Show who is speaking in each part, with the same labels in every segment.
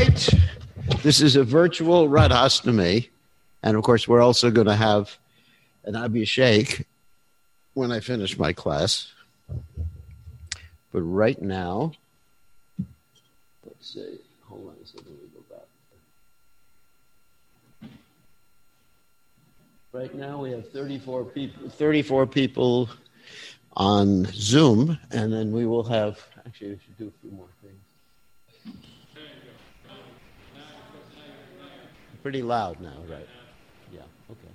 Speaker 1: right. This is a virtual Radhastami. And of course, we're also going to have an Abhishek when I finish my class. But right now, let's see. Hold on a second. Let me go back. Right now, we have 34 people on Zoom, and then we will have. Actually, we should do a few more things. Pretty loud now, right? Yeah. Okay.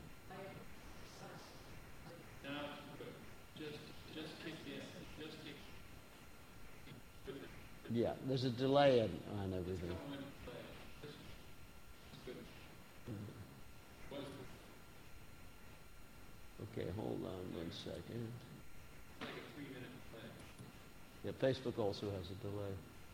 Speaker 1: Yeah, there's a delay on everything. Okay, hold on 1 second. Yeah, Facebook also has a delay.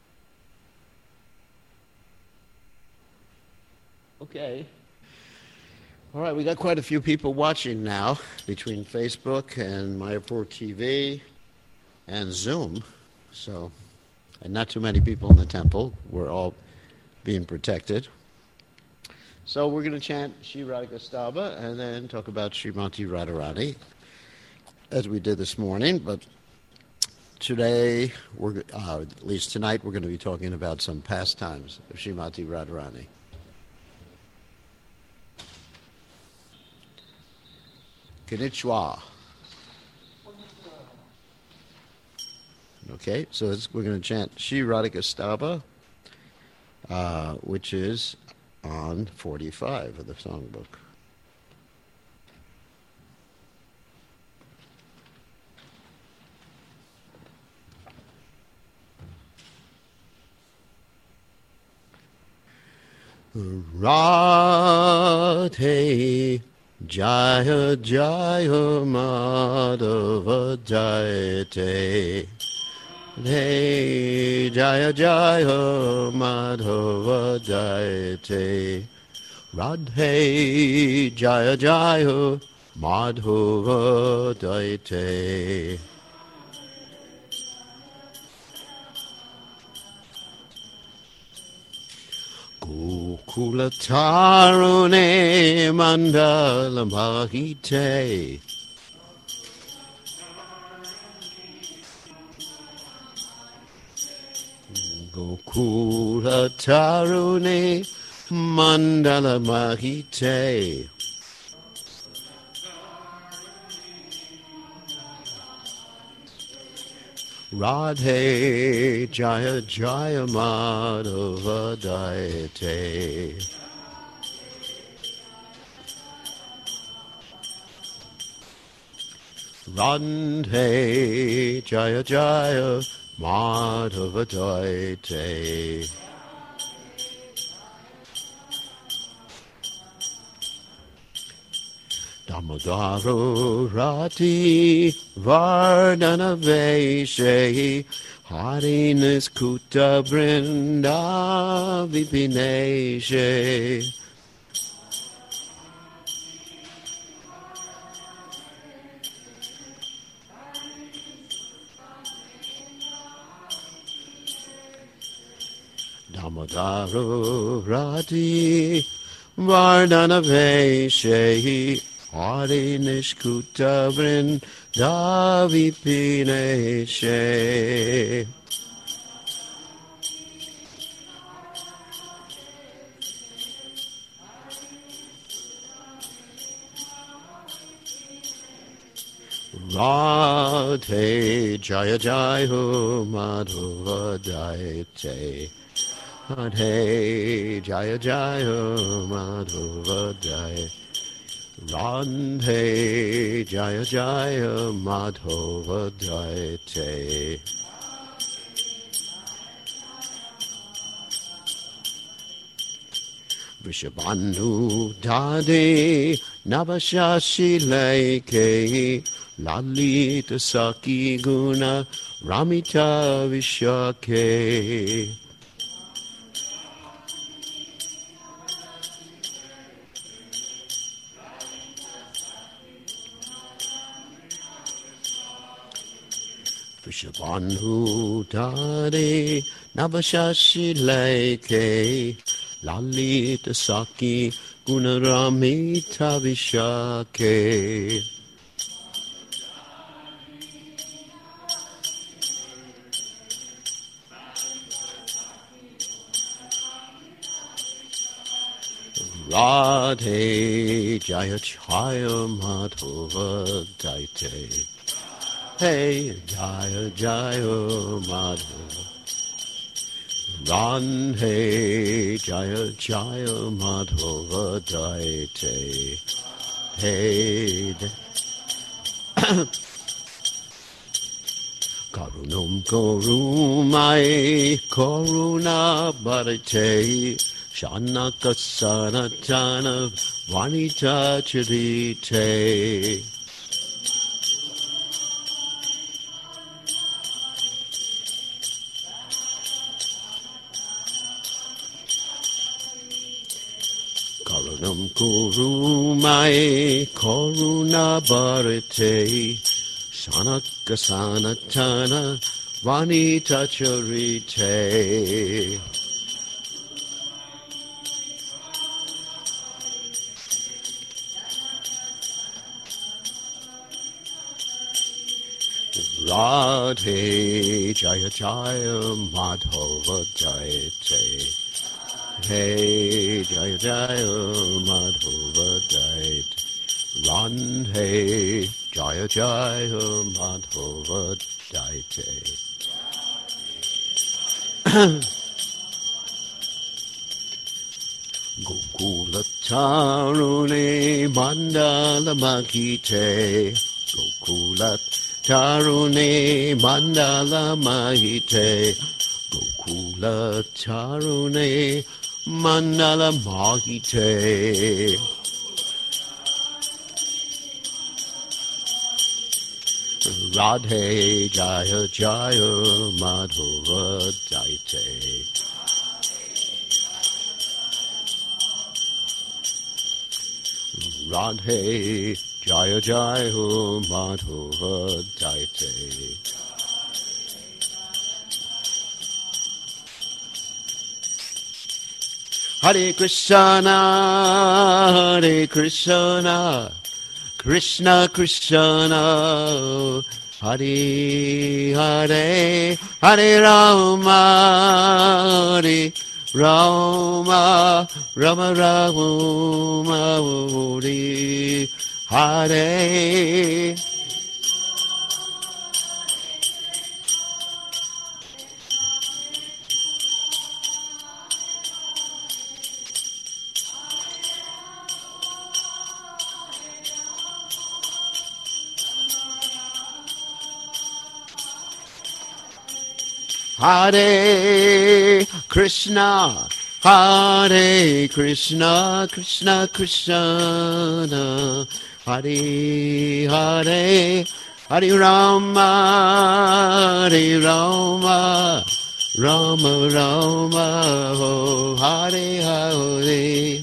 Speaker 1: Okay. All right, we got quite a few people watching now between Facebook and Mayapur TV and Zoom. So, and not too many people in the temple. We're all being protected. So we're going to chant Shri Radhika Stava and then talk about Srimati Radharani as we did this morning. But today, at least tonight, we're going to be talking about some pastimes of Srimati Radharani. Konnichiwa. Okay, so we're going to chant Shri Radhika Stava, which is on 45 of the songbook. Radhe Jaya Jaya Madhava Jayate Hey Jaya Jaya Madhava Jayate Radhe Jaya Jaya Madhava Jayate. Gokula Tarune Mandala Mahite Gokula Tarune Mandala Mahite Radhe Jaya Jaya Madhava Jayate. Radhe Jaya Jaya Madhava Jayate. Damodaro Rati Vardhana Veshe Harinis Kuta Brinda Vipineshe. Damodaro Rati Vardhana Veshe Hari Nishkuta Vrinda Vipineshe. Radhe Jaya Jaya Madhava Jayate Radhe Jaya Jaya Madhava Jayate Radhe Jaya Jaya Madhava Jayate. Vishabhanu Dade Navashashi Leke Lalita Saki Guna Ramita Vishake. Vishabhanu Dade Navashashileke Lalita Saki Gunaramita Vishake Radhe Jaya Jaya Madhava Daite Hey Jaya Jaya Madhava Radhe Jaya Jaya Madhava Daite Hey Karunam Karumai Karuna Bharate Shanaka Sanatana Vanita Charite Karunam Kurumai Karuna Bharate Shanaka Sanatana Vanita Charite Radhe Jaya Jaya Madhava Jayate Hey Jaya Jaya Madhava Jayate Radhe Jaya Jaya Madhava Jayate Gokula Tarune Mandala Makite Gokula Tarune Mandala Mahite Gokula Tarune Mandala Mahite Radhe Jaya Jaya Madhava Daite Radhe Jaya Jaya Madhava Daite Hare Krishna Hare Krishna Krishna Krishna Hare Hare Hare Rama Hare Rama Rama Rama Hare Hare Hare Krishna, Hare Krishna, Krishna Krishna, Hare Hare, Hare Rama, Hare Rama, Rama Rama, Hare Hare.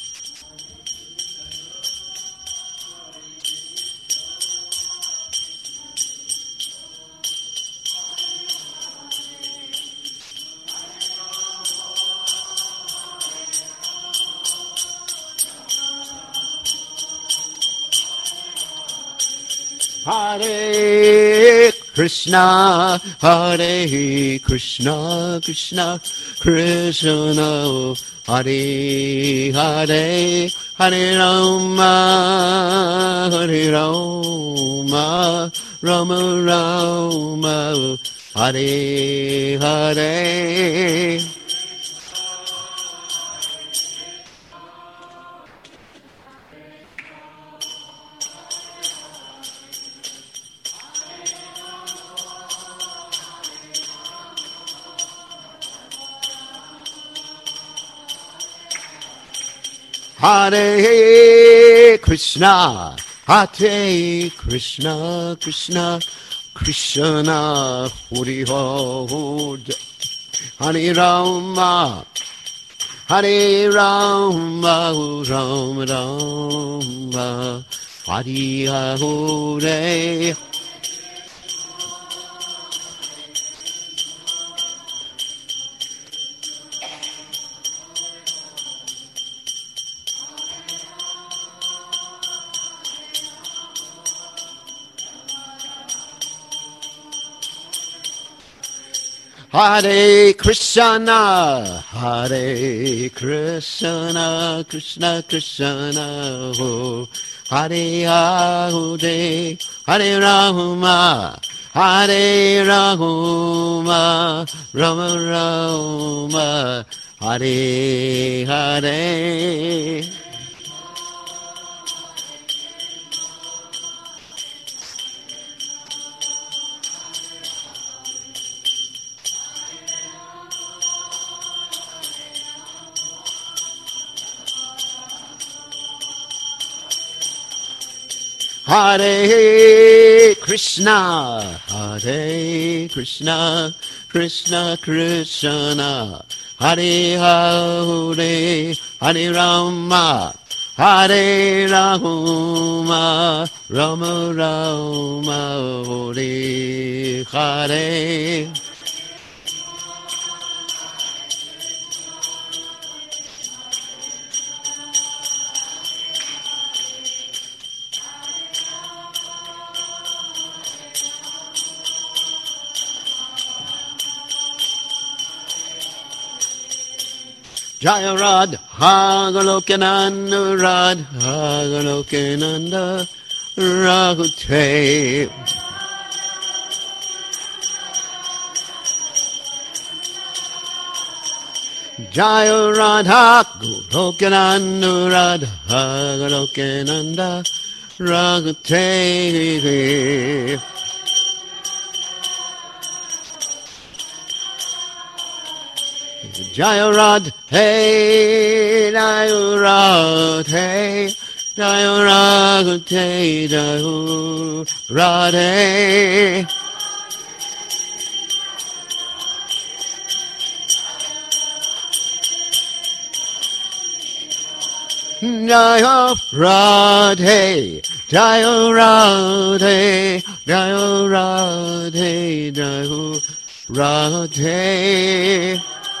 Speaker 1: Hare Krishna, Hare Krishna, Krishna Krishna, Hare Hare, Hare Rama, Hare Rama, Rama Rama, Hare Hare. Hare Krishna, Hare Krishna, Krishna Krishna, Hare Hare Rama, Hare Rama, Rama Rama, Hare Hare. Hare Krishna, Hare Krishna, Krishna Krishna, Ho. Hare Hare, Hare Rama, Hare Rama, Rama Rama, Hare Hare. Hare Krishna, Hare Krishna, Krishna Krishna, Hare Hare, Hare Rama, Hare Rama, Rama Rama, Hare Hare. Jaya Radha, Hagalokananda Radha, Hagalokananda Raghute. Jaya Radha, Golokananda Radha, Hagalokananda Raghute. Jaya Radhe, Jaya Radhe, Jaya Radhe, Jaya Radhe. Jaya Radhe, Jaya Radhe, Jaya Radhe, Jaya Radhe.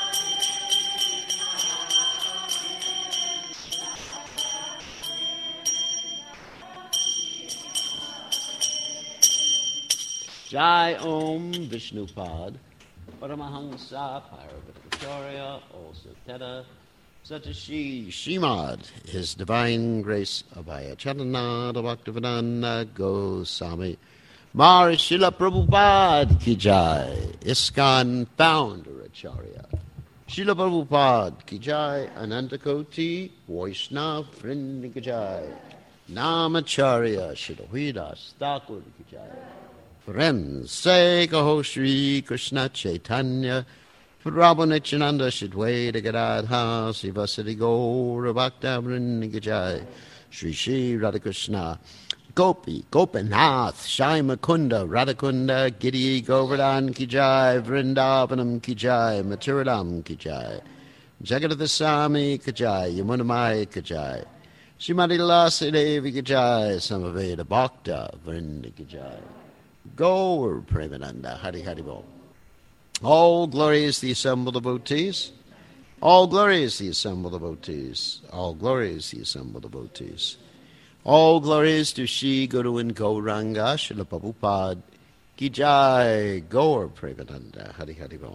Speaker 1: Jai Om Vishnupad, Paramahamsa, Parvatacharya, also Teta, Satashi Shrimad, His Divine Grace Abhaya Charanada Bhaktivedanta Goswami, Mahārishila Prabhupada Ki Jai, ISKCON Founder Acharya, Srila Prabhupada Ki Jai, Anantakoti, Vaishnava Vrinda Ki Jai, Namacharya, Srila Haridas Thakur Ki Jai. Friends, say Kaho Shri Krishna Chaitanya, Prabhu Nityananda Shidwaita Gadadha, Sivasati Gaura Bhakta Vrinda Ki Jai, Shri Shri Radhakrishna, Gopi, Gopinath, Shai Mukunda, Radhakunda, Giri Govardhan Ki Jai, Vrindavanam Ki Jai, Mathuradam Ki Jai, Jagadasami Ki Jai, Yamunamai Ki Jai, Srimati Lasi Devi Ki Jai, Samaveda Bhakta Vrinda Ki Jai. Gaur Premananda, Hari Hari Bol. All glory is the assembled devotees. All glory is the assembled devotees. All glory is the assembled devotees. All glory is to Shri Guru and Gauranga, Srila Prabhupada Ki Jai, Gaur Premananda, Hari Hari Bol.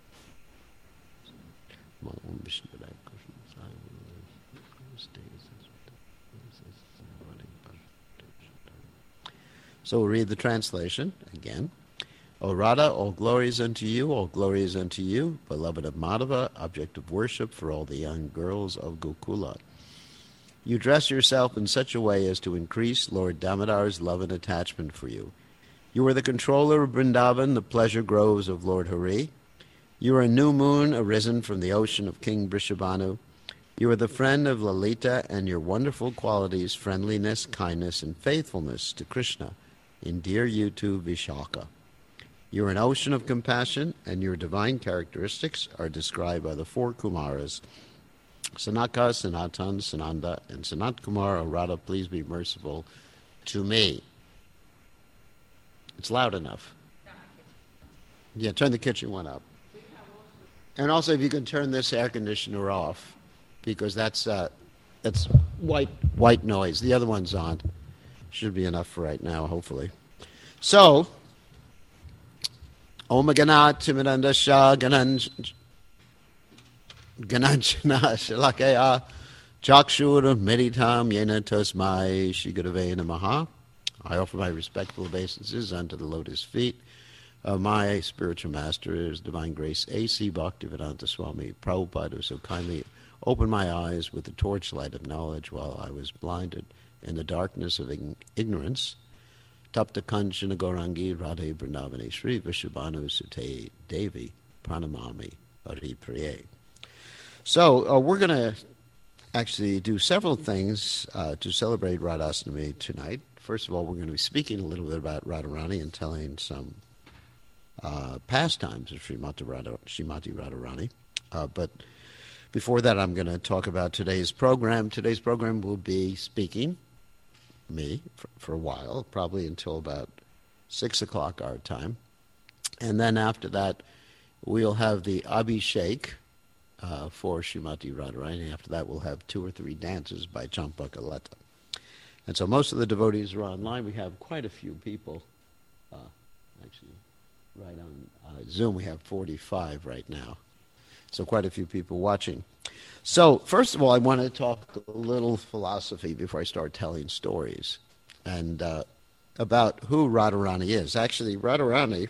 Speaker 1: So we'll read the translation again. O Radha, all glory is unto you, all glory is unto you, beloved of Madhava, object of worship for all the young girls of Gokula. You dress yourself in such a way as to increase Lord Damodar's love and attachment for you. You are the controller of Vrindavan, the pleasure groves of Lord Hari. You are a new moon arisen from the ocean of King Vrishabhanu. You are the friend of Lalita, and your wonderful qualities, friendliness, kindness, and faithfulness to Krishna, endear you to Vishaka. You are an ocean of compassion, and your divine characteristics are described by the four Kumaras, Sanaka, Sanatan, Sananda, and Sanat Kumar. O Radha, please be merciful to me. It's loud enough. Yeah, turn the kitchen one up. And also, if you can turn this air conditioner off, because that's white noise. The other one's on. Should be enough for right now, hopefully. So, Om Ganat Timidandasha Gananchana Shalakaya Chakshur Meditam Yena Tasmai Shigurave Namaha. I offer my respectful obeisances unto the lotus feet of my spiritual master, His Divine Grace A.C. Bhaktivedanta Swami Prabhupada, who so kindly opened my eyes with the torchlight of knowledge while I was blinded in the darkness of ignorance. Tapta Kanchana Gaurangi Radhe Vrindavane Sri Vishabhanu Sute Devi Pranamami Hari Priye. So we're going to actually do several things to celebrate Radhastami tonight. First of all, we're going to be speaking a little bit about Radharani and telling some pastimes of Srimati Radharani. But before that, I'm going to talk about today's program. Today's program will be speaking, me, for a while, probably until about 6 o'clock our time. And then after that, we'll have the Abhishek for Srimati Radharani. After that, we'll have 2 or 3 dances by Champaka Lata. And so most of the devotees are online. We have quite a few people. Actually, right on Zoom, we have 45 right now. So quite a few people watching. So first of all, I want to talk a little philosophy before I start telling stories, and about who Radharani is. Actually, Radharani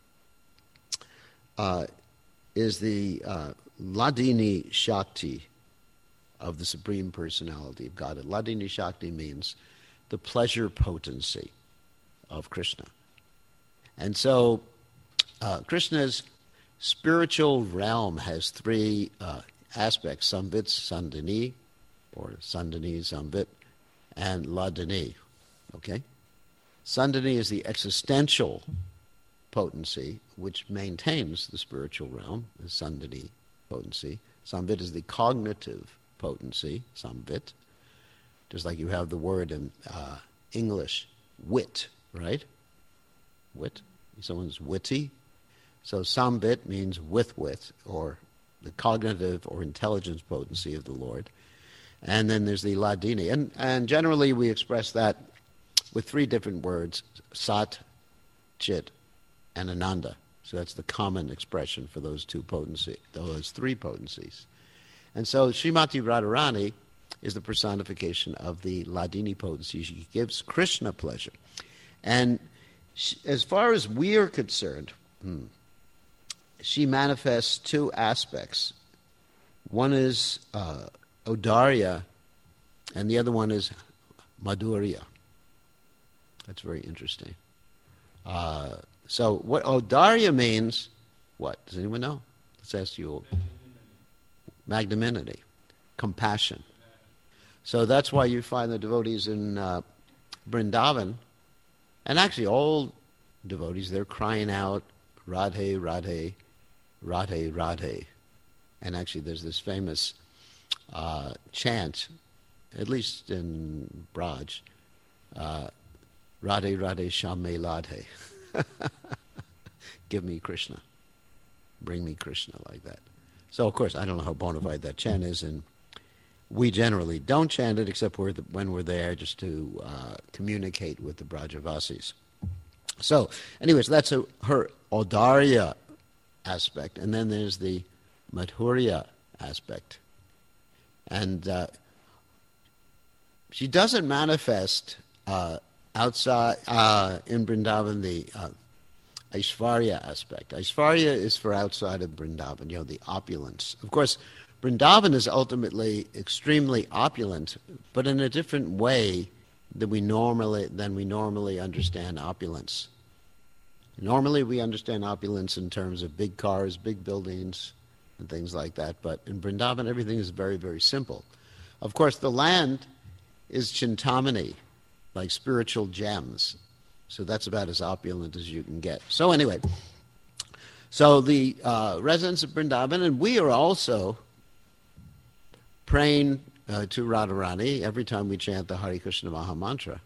Speaker 1: is the Ladini Shakti of the Supreme Personality of Godhead. Ladini Shakti means the pleasure potency of Krishna. And so Krishna's spiritual realm has 3 aspects: Samvit, Sandini, or Sandini, Samvit, and Ladini. Okay? Sandini is the existential potency which maintains the spiritual realm, the Sandini potency. Samvit is the cognitive potency, Samvit. Just like you have the word in English, wit, right? Wit. Someone's witty. So Samvit means with wit, or the cognitive or intelligence potency of the Lord. And then there's the Ladini. And generally we express that with 3 different words: Sat, Chit, and Ananda. So that's the common expression for those 3 potencies. And so Srimati Radharani is the personification of the Ladini potency. She gives Krishna pleasure. And as far as we are concerned, she manifests 2 aspects. One is Audarya, and the other one is Madhurya. That's very interesting. So what Audarya means, what? Does anyone know? Let's ask you. Magnanimity, compassion. So that's why you find the devotees in Vrindavan, and actually all devotees, they're crying out, Radhe, Radhe, Radhe, Radhe. And actually there's this famous chant, at least in Braj, Radhe, Radhe, Shame Ladhe. Give me Krishna. Bring me Krishna, like that. So, of course, I don't know how bona fide that chant is, and we generally don't chant it except when we're there just to communicate with the Brajavasis. So, anyways, that's her Audarya aspect, and then there's the Madhurya aspect. And she doesn't manifest outside in Vrindavan the Aishvarya aspect. Aishvarya is for outside of Vrindavan, the opulence. Of course, Vrindavan is ultimately extremely opulent, but in a different way than we normally understand opulence. Normally we understand opulence in terms of big cars, big buildings, and things like that, but in Vrindavan everything is very, very simple. Of course, the land is Chintamani, like spiritual gems. So that's about as opulent as you can get. So anyway, so the residents of Vrindavan, and we are also praying to Radharani every time we chant the Hare Krishna Maha Mantra.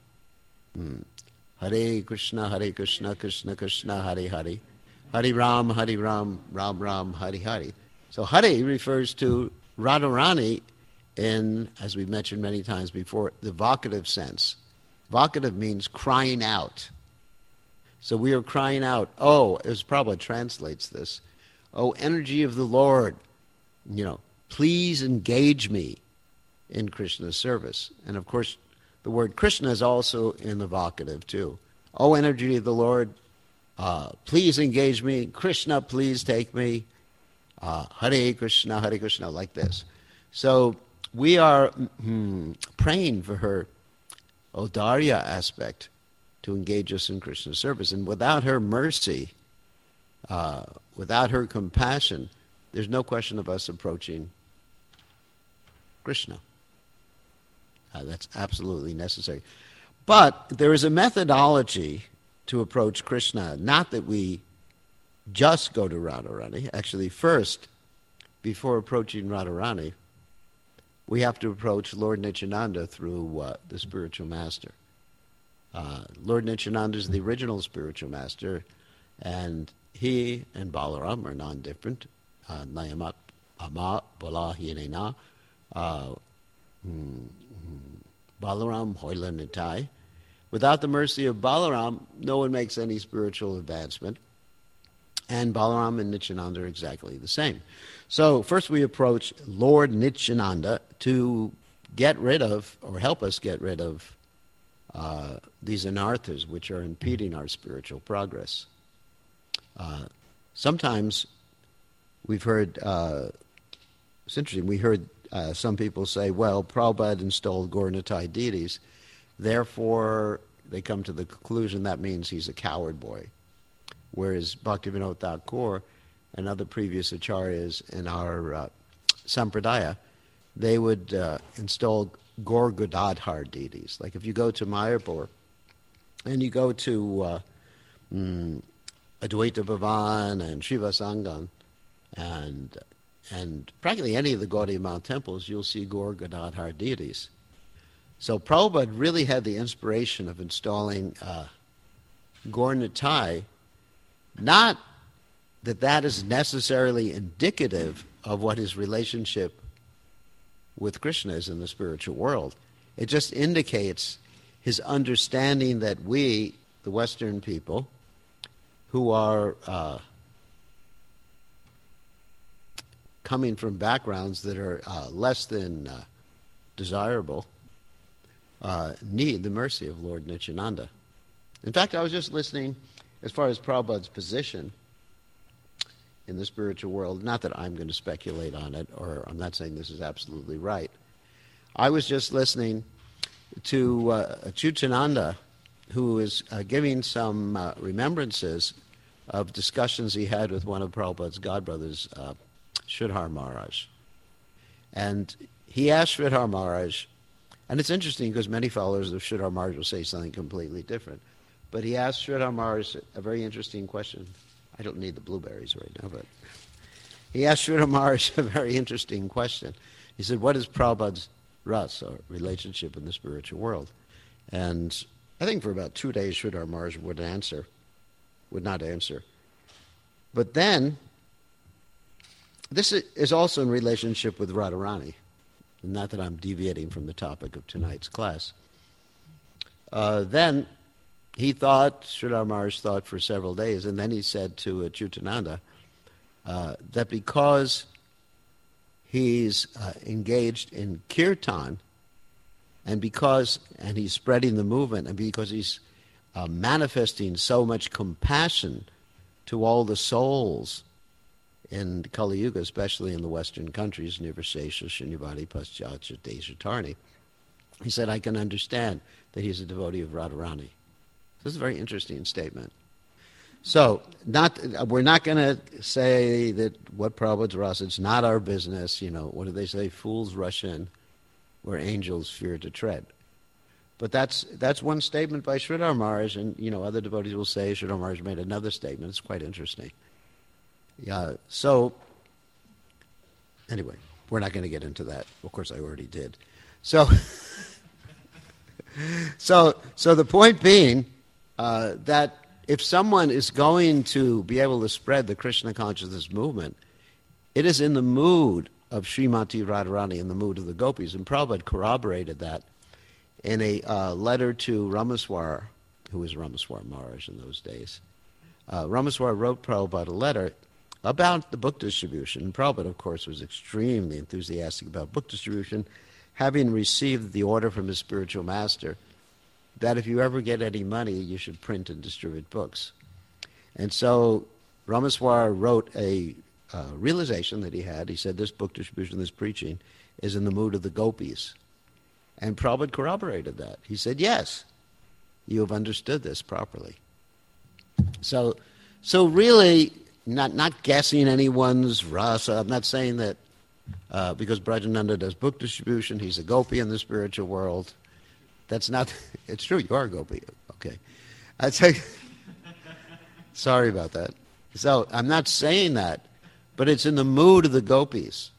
Speaker 1: Hare Krishna, Krishna Krishna, Hare Hare. Hare Ram, Ram Ram, Hare Hare. So Hare refers to Radharani in, as we've mentioned many times before, the vocative sense. Vocative means crying out. So we are crying out, oh, as Prabhupada translates this, oh, energy of the Lord, please engage me in Krishna's service. And of course, the word Krishna is also in the vocative too. Oh, energy of the Lord, please engage me. Krishna, please take me. Hare Krishna, like this. So we are praying for her Audarya aspect to engage us in Krishna's service. And without her mercy, without her compassion, there's no question of us approaching Krishna. That's absolutely necessary. But there is a methodology to approach Krishna, not that we just go to Radharani. Actually, first, before approaching Radharani, we have to approach Lord Nityananda through the spiritual master. Lord Nityananda is the original spiritual master, and he and Balaram are non-different. Nayamat ama balahinena Balaram hoila nitai. Without the mercy of Balaram, no one makes any spiritual advancement. And Balaram and Nityananda are exactly the same. So first we approach Lord Nityananda to get rid of, or help us get rid of, these anarthas which are impeding our spiritual progress. Sometimes we've heard, it's interesting, we heard some people say, well, Prabhupada installed Gaura-Nitai deities, therefore they come to the conclusion that means he's a coward boy. Whereas Bhaktivinoda Thakur and other previous acharyas in our sampradaya, they would install Gaur Gadadhar deities. Like if you go to Mayapur and you go to Advaita Bhavan and Shiva Sangan and practically any of the Gaudiya Mount temples, you'll see Gaur Gadadhar deities. So Prabhupada really had the inspiration of installing Gaura-Nitai. Not that that is necessarily indicative of what his relationship with Krishna is in the spiritual world. It just indicates his understanding that we, the Western people, who are coming from backgrounds that are less than desirable, need the mercy of Lord Nityananda. In fact, I was just listening as far as Prabhupada's position in the spiritual world. Not that I'm going to speculate on it, or I'm not saying this is absolutely right. I was just listening to Achyutananda, who is giving some remembrances of discussions he had with one of Prabhupada's godbrothers, Sridhar Maharaj. And he asked Sridhar Maharaj, and it's interesting because many followers of Sridhar Maharaj will say something completely different. But he asked Sridhar Maharaj a very interesting question. I don't need the blueberries right now, but he asked Sridhar Maharaj a very interesting question. He said, what is Prabhupada's ras, or relationship in the spiritual world? And I think for about 2 days Sridhar Maharaj would not answer. But then, this is also in relationship with Radharani. Not that I'm deviating from the topic of tonight's class. Then he thought, Sridhar Maharaj thought for several days, and then he said to Achyutananda that because he's engaged in kirtan, and he's spreading the movement, and because he's manifesting so much compassion to all the souls in Kali Yuga, especially in the Western countries, Nirvishesha, Shunyavadi, Paschatya, Deshatarni, he said, I can understand that he's a devotee of Radharani. This is a very interesting statement. So, we're not going to say that what Prabhupada's rasa, it's not our business, what do they say? Fools rush in where angels fear to tread. But that's one statement by Sridhar Maharaj, and other devotees will say Sridhar Maharaj made another statement. It's quite interesting. Yeah. So anyway, we're not going to get into that. Of course, I already did. So the point being that if someone is going to be able to spread the Krishna consciousness movement, it is in the mood of Srimati Radharani, in the mood of the gopis. And Prabhupada corroborated that in a letter to Ramaswar who was Ramaswar Maharaj in those days. Ramaswar wrote Prabhupada a letter about the book distribution. Prabhupada, of course, was extremely enthusiastic about book distribution, having received the order from his spiritual master that if you ever get any money, you should print and distribute books. And so Ramaswar wrote a realization that he had. He said, this book distribution, this preaching, is in the mood of the gopis. And Prabhupada corroborated that. He said, yes, you have understood this properly. So really, not guessing anyone's rasa. I'm not saying that because Brajananda does book distribution, he's a gopi in the spiritual world. That's not, it's true, you are a gopi. Okay. I'd say, sorry about that. So I'm not saying that, but it's in the mood of the gopis.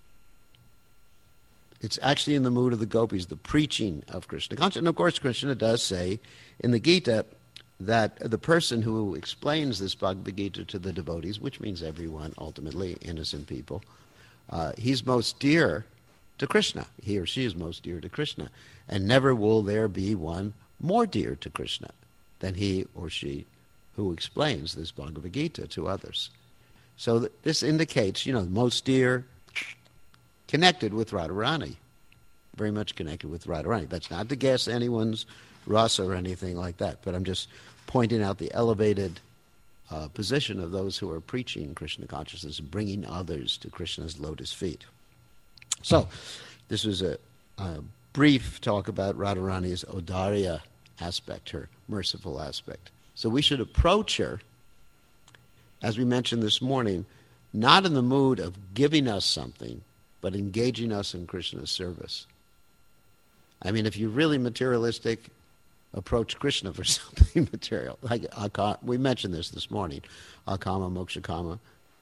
Speaker 1: It's actually in the mood of the gopis, the preaching of Krishna consciousness. And of course, Krishna does say in the Gita that the person who explains this Bhagavad Gita to the devotees, which means everyone, ultimately, innocent people, he's most dear to Krishna. He or she is most dear to Krishna. And never will there be one more dear to Krishna than he or she who explains this Bhagavad Gita to others. So this indicates, most dear, connected with Radharani. Very much connected with Radharani. That's not to guess anyone's rasa or anything like that, but I'm just pointing out the elevated position of those who are preaching Krishna consciousness and bringing others to Krishna's lotus feet. So, this was a brief talk about Radharani's Audarya aspect, her merciful aspect. So we should approach her, as we mentioned this morning, not in the mood of giving us something, but engaging us in Krishna's service. I mean, if you're really materialistic, approach Krishna for something material. Like we mentioned this morning, akama, mokshakama,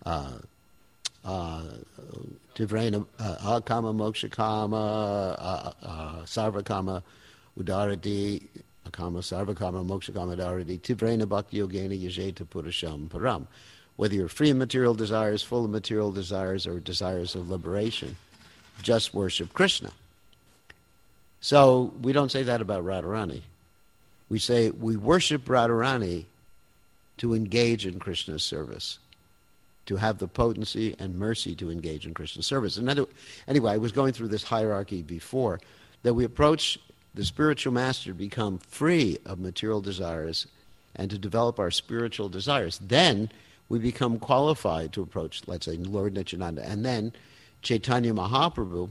Speaker 1: tivrena, akama, mokshakama, sarvakama, udarati, akama, sarvakama, mokshakama, udarati, tivrena bhakti yogena yajeta purusham param. Whether you're free of material desires, full of material desires, or desires of liberation, just worship Krishna. So we don't say that about Radharani. We say we worship Radharani to engage in Krishna's service, to have the potency and mercy to engage in Krishna's service. And anyway, I was going through this hierarchy before, that we approach the spiritual master to become free of material desires and to develop our spiritual desires. Then we become qualified to approach, let's say, Lord Nityananda, and then Chaitanya Mahaprabhu,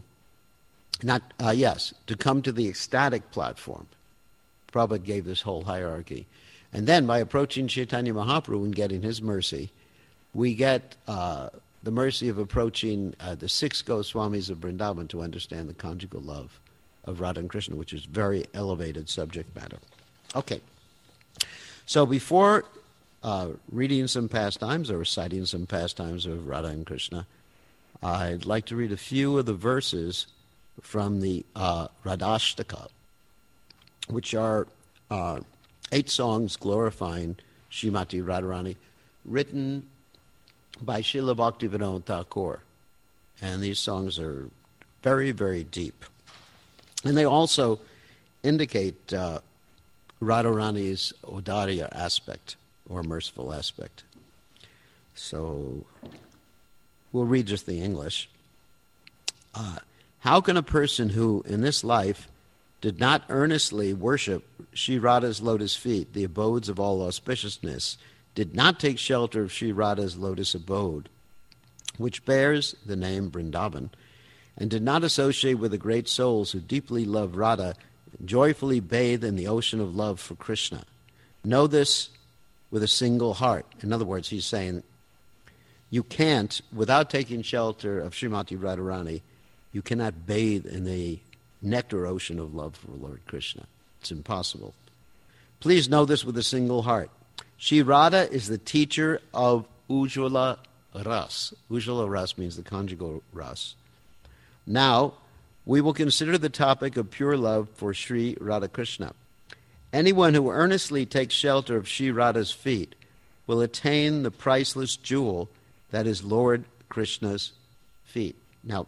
Speaker 1: to come to the ecstatic platform. Prabhupada gave this whole hierarchy. And then by approaching Chaitanya Mahaprabhu and getting his mercy, we get the mercy of approaching the 6 Goswamis of Vrindavan to understand the conjugal love of Radha and Krishna, which is very elevated subject matter. Okay. So before reading some pastimes or reciting some pastimes of Radha and Krishna, I'd like to read a few of the verses from the Radhashtaka, which are 8 songs glorifying Srimati Radharani, written by Srila Bhaktivinoda Thakur. And these songs are very, very deep. And they also indicate Radharani's Audarya aspect, or merciful aspect. So we'll read just the English. How can a person who, in this life, did not earnestly worship Sri Radha's lotus feet, the abodes of all auspiciousness, did not take shelter of Sri Radha's lotus abode, which bears the name Vrindavan, and did not associate with the great souls who deeply love Radha, joyfully bathe in the ocean of love for Krishna. Know this with a single heart. In other words, he's saying, you can't, without taking shelter of Srimati Radharani, you cannot bathe in the nectar ocean of love for Lord Krishna. It's impossible. Please know this with a single heart. Shri Radha is the teacher of Ujjvala Ras. Ujjvala Ras means the conjugal ras. Now, we will consider the topic of pure love for Sri Radhakrishna. Anyone who earnestly takes shelter of Sri Radha's feet will attain the priceless jewel that is Lord Krishna's feet. Now,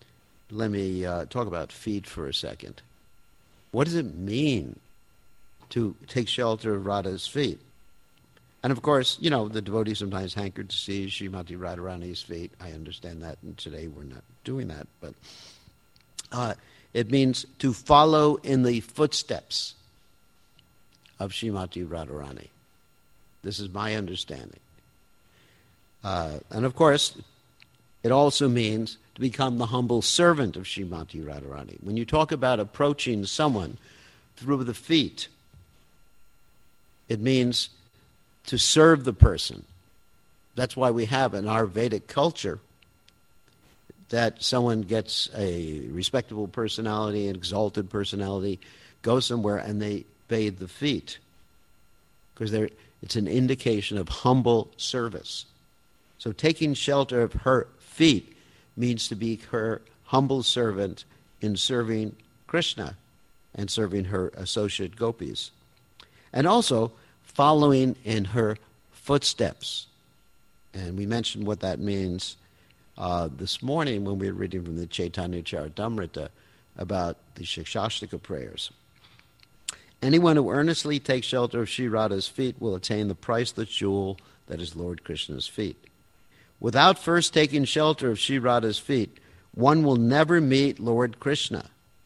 Speaker 1: let me talk about feet for a second. What does it mean to take shelter of Radha's feet. And of course, the devotee sometimes hankered to see Srimati Radharani's feet. I understand that, and today we're not doing that. But it means to follow in the footsteps of Srimati Radharani. This is my understanding. And of course, it also means to become the humble servant of Srimati Radharani. When you talk about approaching someone through the feet, it means to serve the person. That's why we have in our Vedic culture that someone gets a respectable personality, an exalted personality, goes somewhere and they bathe the feet. Because it's an indication of humble service. So taking shelter of her feet means to be her humble servant in serving Krishna and serving her associate gopis. And also following in her footsteps. And we mentioned what that means this morning when we were reading from the Chaitanya Charitamrita about the Shikshashtaka prayers. Anyone who earnestly takes shelter of Sri Radha's feet will attain the priceless jewel that is Lord Krishna's feet. Without first taking shelter of Sri Radha's feet, one will never meet Lord Krishna.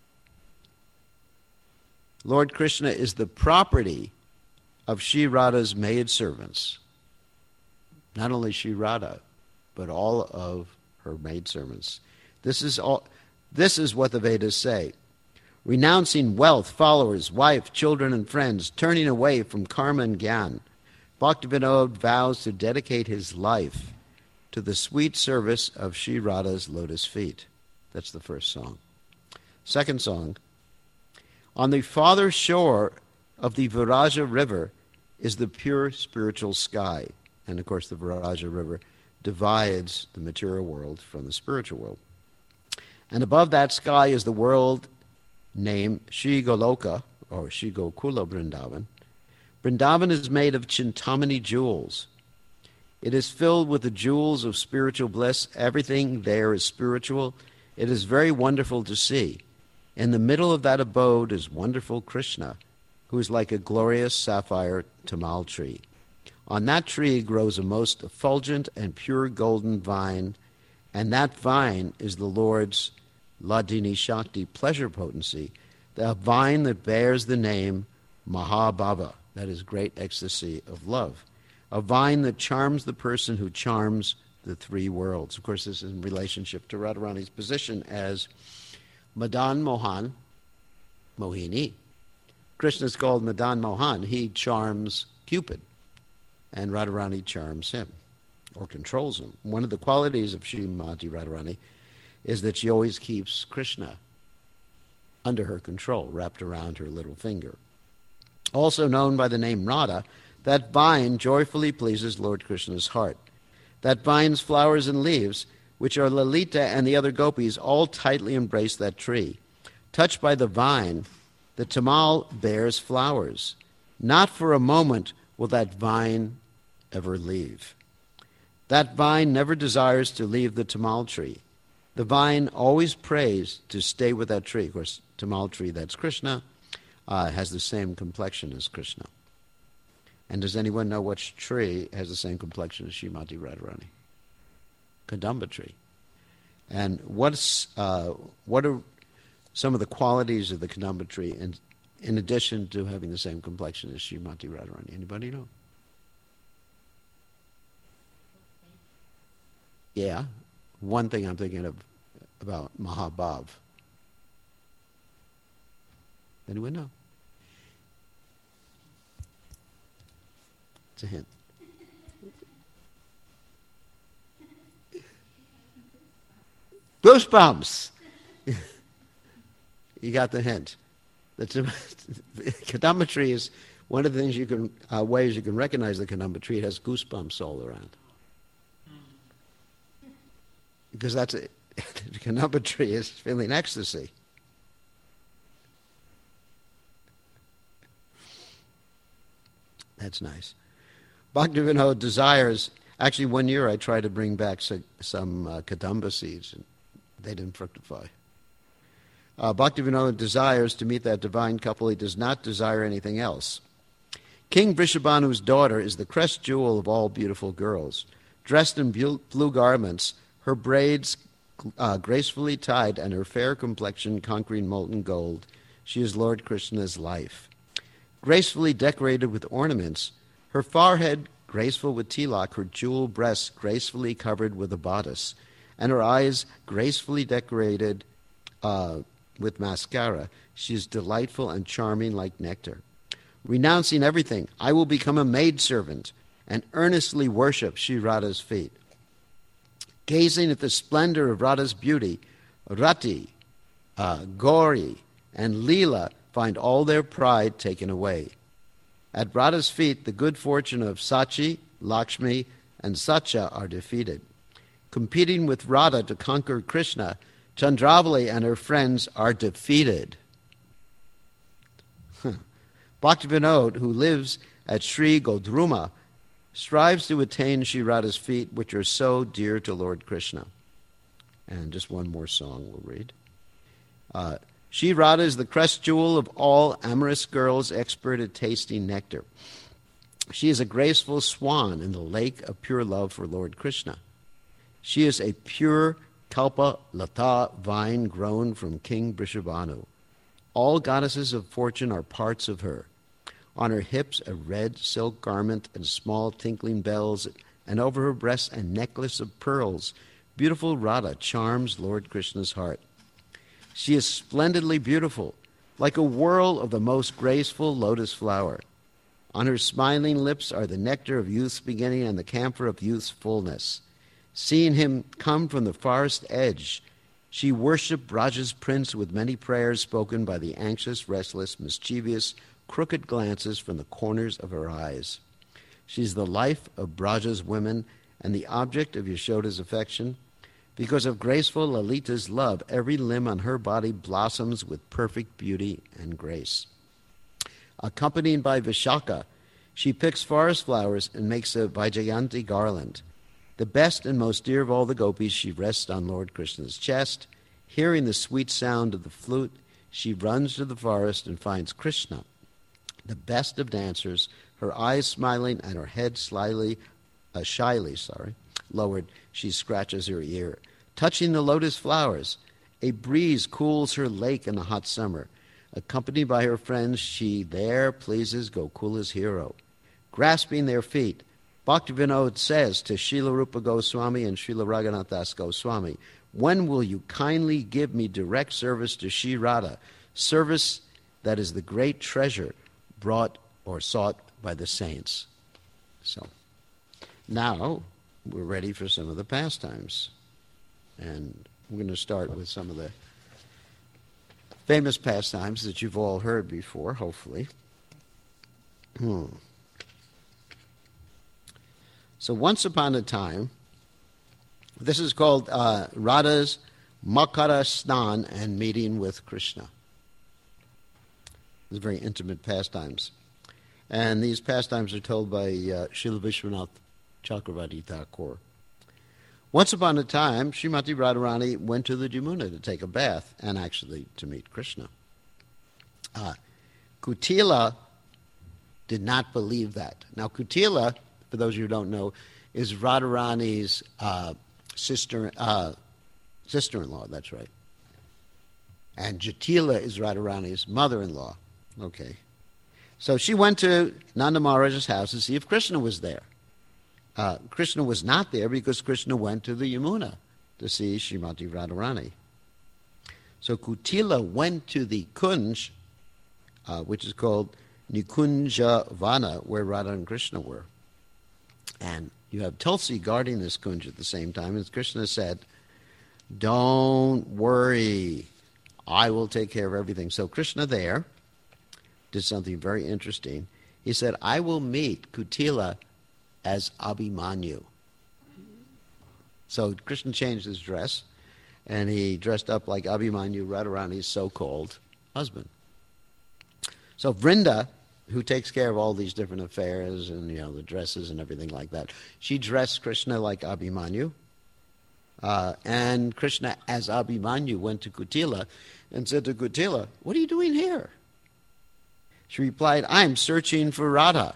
Speaker 1: Lord Krishna is the property of Sri Radha's maidservants. Not only Sri Radha, but all of her maidservants. This is what the Vedas say. Renouncing wealth, followers, wife, children, and friends, turning away from karma and gyan, Bhaktivinoda vows to dedicate his life to the sweet service of Sri Radha's lotus feet. That's the first song. Second song. On the farther shore of the Viraja River is the pure spiritual sky. And of course the Viraja River divides the material world from the spiritual world. And above that sky is the world named Shri Goloka, or Shri Gokula Vrindavan. Vrindavan is made of Chintamani jewels. It is filled with the jewels of spiritual bliss. Everything there is spiritual. It is very wonderful to see. In the middle of that abode is wonderful Krishna, who is like a glorious sapphire tamal tree. On that tree grows a most effulgent and pure golden vine, and that vine is the Lord's Ladini Shakti, pleasure potency, the vine that bears the name Mahabhava, that is great ecstasy of love, a vine that charms the person who charms the three worlds. Of course, this is in relationship to Radharani's position as Madan Mohan, Mohini. Krishna is called Madan Mohan. He charms Cupid, and Radharani charms him, or controls him. One of the qualities of Srimati Radharani is that she always keeps Krishna under her control, wrapped around her little finger. Also known by the name Radha, that vine joyfully pleases Lord Krishna's heart. That vine's flowers and leaves, which are Lalita and the other gopis, all tightly embrace that tree. Touched by the vine, the tamal bears flowers. Not for a moment will that vine ever leave. That vine never desires to leave the tamal tree. The vine always prays to stay with that tree. Of course, tamal tree, that's Krishna, has the same complexion as Krishna. And does anyone know which tree has the same complexion as Srimati Radharani? Kadamba tree. And what are some of the qualities of the Kadamba tree in addition to having the same complexion as Srimati Radharani? Anybody know? Yeah. One thing I'm thinking of about Mahabhav. Anyone know? It's a hint. Goosebumps! You got the hint. Kadamba tree is one of the things ways you can recognize the Kadamba tree. It has goosebumps all around. Because the Kadamba tree is feeling ecstasy. That's nice. Bhaktivinoda desires. Actually, one year I tried to bring back some Kadamba seeds, and they didn't fructify. Bhaktivinoda desires to meet that divine couple. He does not desire anything else. King Vrishabhanu's daughter is the crest jewel of all beautiful girls. Dressed in blue garments, her braids gracefully tied, and her fair complexion conquering molten gold, she is Lord Krishna's life. Gracefully decorated with ornaments, her forehead graceful with tilak, her jewel breasts gracefully covered with a bodice, and her eyes gracefully decorated with mascara, she is delightful and charming like nectar. Renouncing everything, I will become a maidservant and earnestly worship Sri Radha's feet. Gazing at the splendor of Radha's beauty, Rati, Gauri, and Leela find all their pride taken away. At Radha's feet, the good fortune of Sachi, Lakshmi, and Satya are defeated. Competing with Radha to conquer Krishna, Chandravali and her friends are defeated. Bhaktivinoda, who lives at Sri Godruma, strives to attain Sri Radha's feet, which are so dear to Lord Krishna. And just one more song we'll read. Sri Radha is the crest jewel of all amorous girls, expert at tasting nectar. She is a graceful swan in the lake of pure love for Lord Krishna. She is a pure kalpa lata vine grown from King Vrishabhanu. All goddesses of fortune are parts of her. On her hips a red silk garment and small tinkling bells, and over her breasts a necklace of pearls. Beautiful Radha charms Lord Krishna's heart. She is splendidly beautiful, like a whirl of the most graceful lotus flower. On her smiling lips are the nectar of youth's beginning and the camphor of youth's fullness. Seeing him come from the forest edge, she worshipped Braja's prince with many prayers spoken by the anxious, restless, mischievous, crooked glances from the corners of her eyes. She is the life of Braja's women and the object of Yashoda's affection. Because of graceful Lalita's love, every limb on her body blossoms with perfect beauty and grace. Accompanied by Vishaka, she picks forest flowers and makes a Vaijayanti garland. The best and most dear of all the gopis, she rests on Lord Krishna's chest. Hearing the sweet sound of the flute, she runs to the forest and finds Krishna, the best of dancers, her eyes smiling and her head shyly lowered. She scratches her ear. Touching the lotus flowers, a breeze cools her lake in the hot summer. Accompanied by her friends, she there pleases Gokula's hero. Grasping their feet, Bhaktivinoda says to Srila Rupa Goswami and Srila Raghunath Das Goswami, when will you kindly give me direct service to Sri Radha, service that is the great treasure brought or sought by the saints? So, now we're ready for some of the pastimes. And we're going to start with some of the famous pastimes that you've all heard before, hopefully. So once upon a time, this is called Radha's Makara Snan and meeting with Krishna. These are very intimate pastimes. And these pastimes are told by Srila Vishwanath Chakravarti Thakur. Once upon a time, Srimati Radharani went to the Jamuna to take a bath and actually to meet Krishna. Kutila did not believe that. Now, Kutila, for those of you who don't know, is Radharani's sister-in-law, that's right. And Jatila is Radharani's mother-in-law. Okay. So she went to Nanda Maharaj's house to see if Krishna was there. Krishna was not there because Krishna went to the Yamuna to see Srimati Radharani. So Kutila went to the Kunj, which is called Nikunja Vana, where Radha and Krishna were. And you have Tulsi guarding this Kunj at the same time. And Krishna said, don't worry, I will take care of everything. So Krishna there did something very interesting. He said, I will meet Kutila as Abhimanyu. So Krishna changed his dress, and he dressed up like Abhimanyu, Radharani's so-called husband. So Vrinda, who takes care of all these different affairs and the dresses and everything like that, she dressed Krishna like Abhimanyu, And Krishna, as Abhimanyu, went to Kutila and said to Kutila, "What are you doing here?" She replied, "I'm searching for Radha.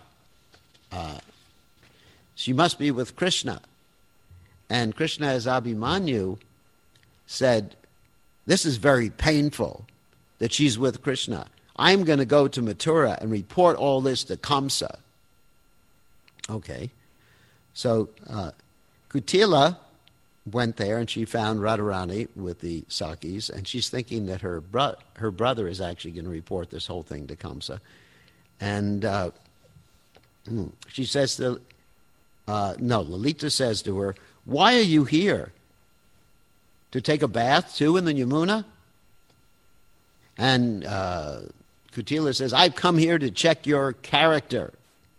Speaker 1: She must be with Krishna." And Krishna, as Abhimanyu, said, "This is very painful that she's with Krishna. I'm going to go to Mathura and report all this to Kamsa." Okay. So Kutila went there and she found Radharani with the Sakis, and she's thinking that her brother is actually going to report this whole thing to Kamsa. And she says to, Lalita says to her, "Why are you here? To take a bath too in the Yamuna?" And Kutila says, "I've come here to check your character."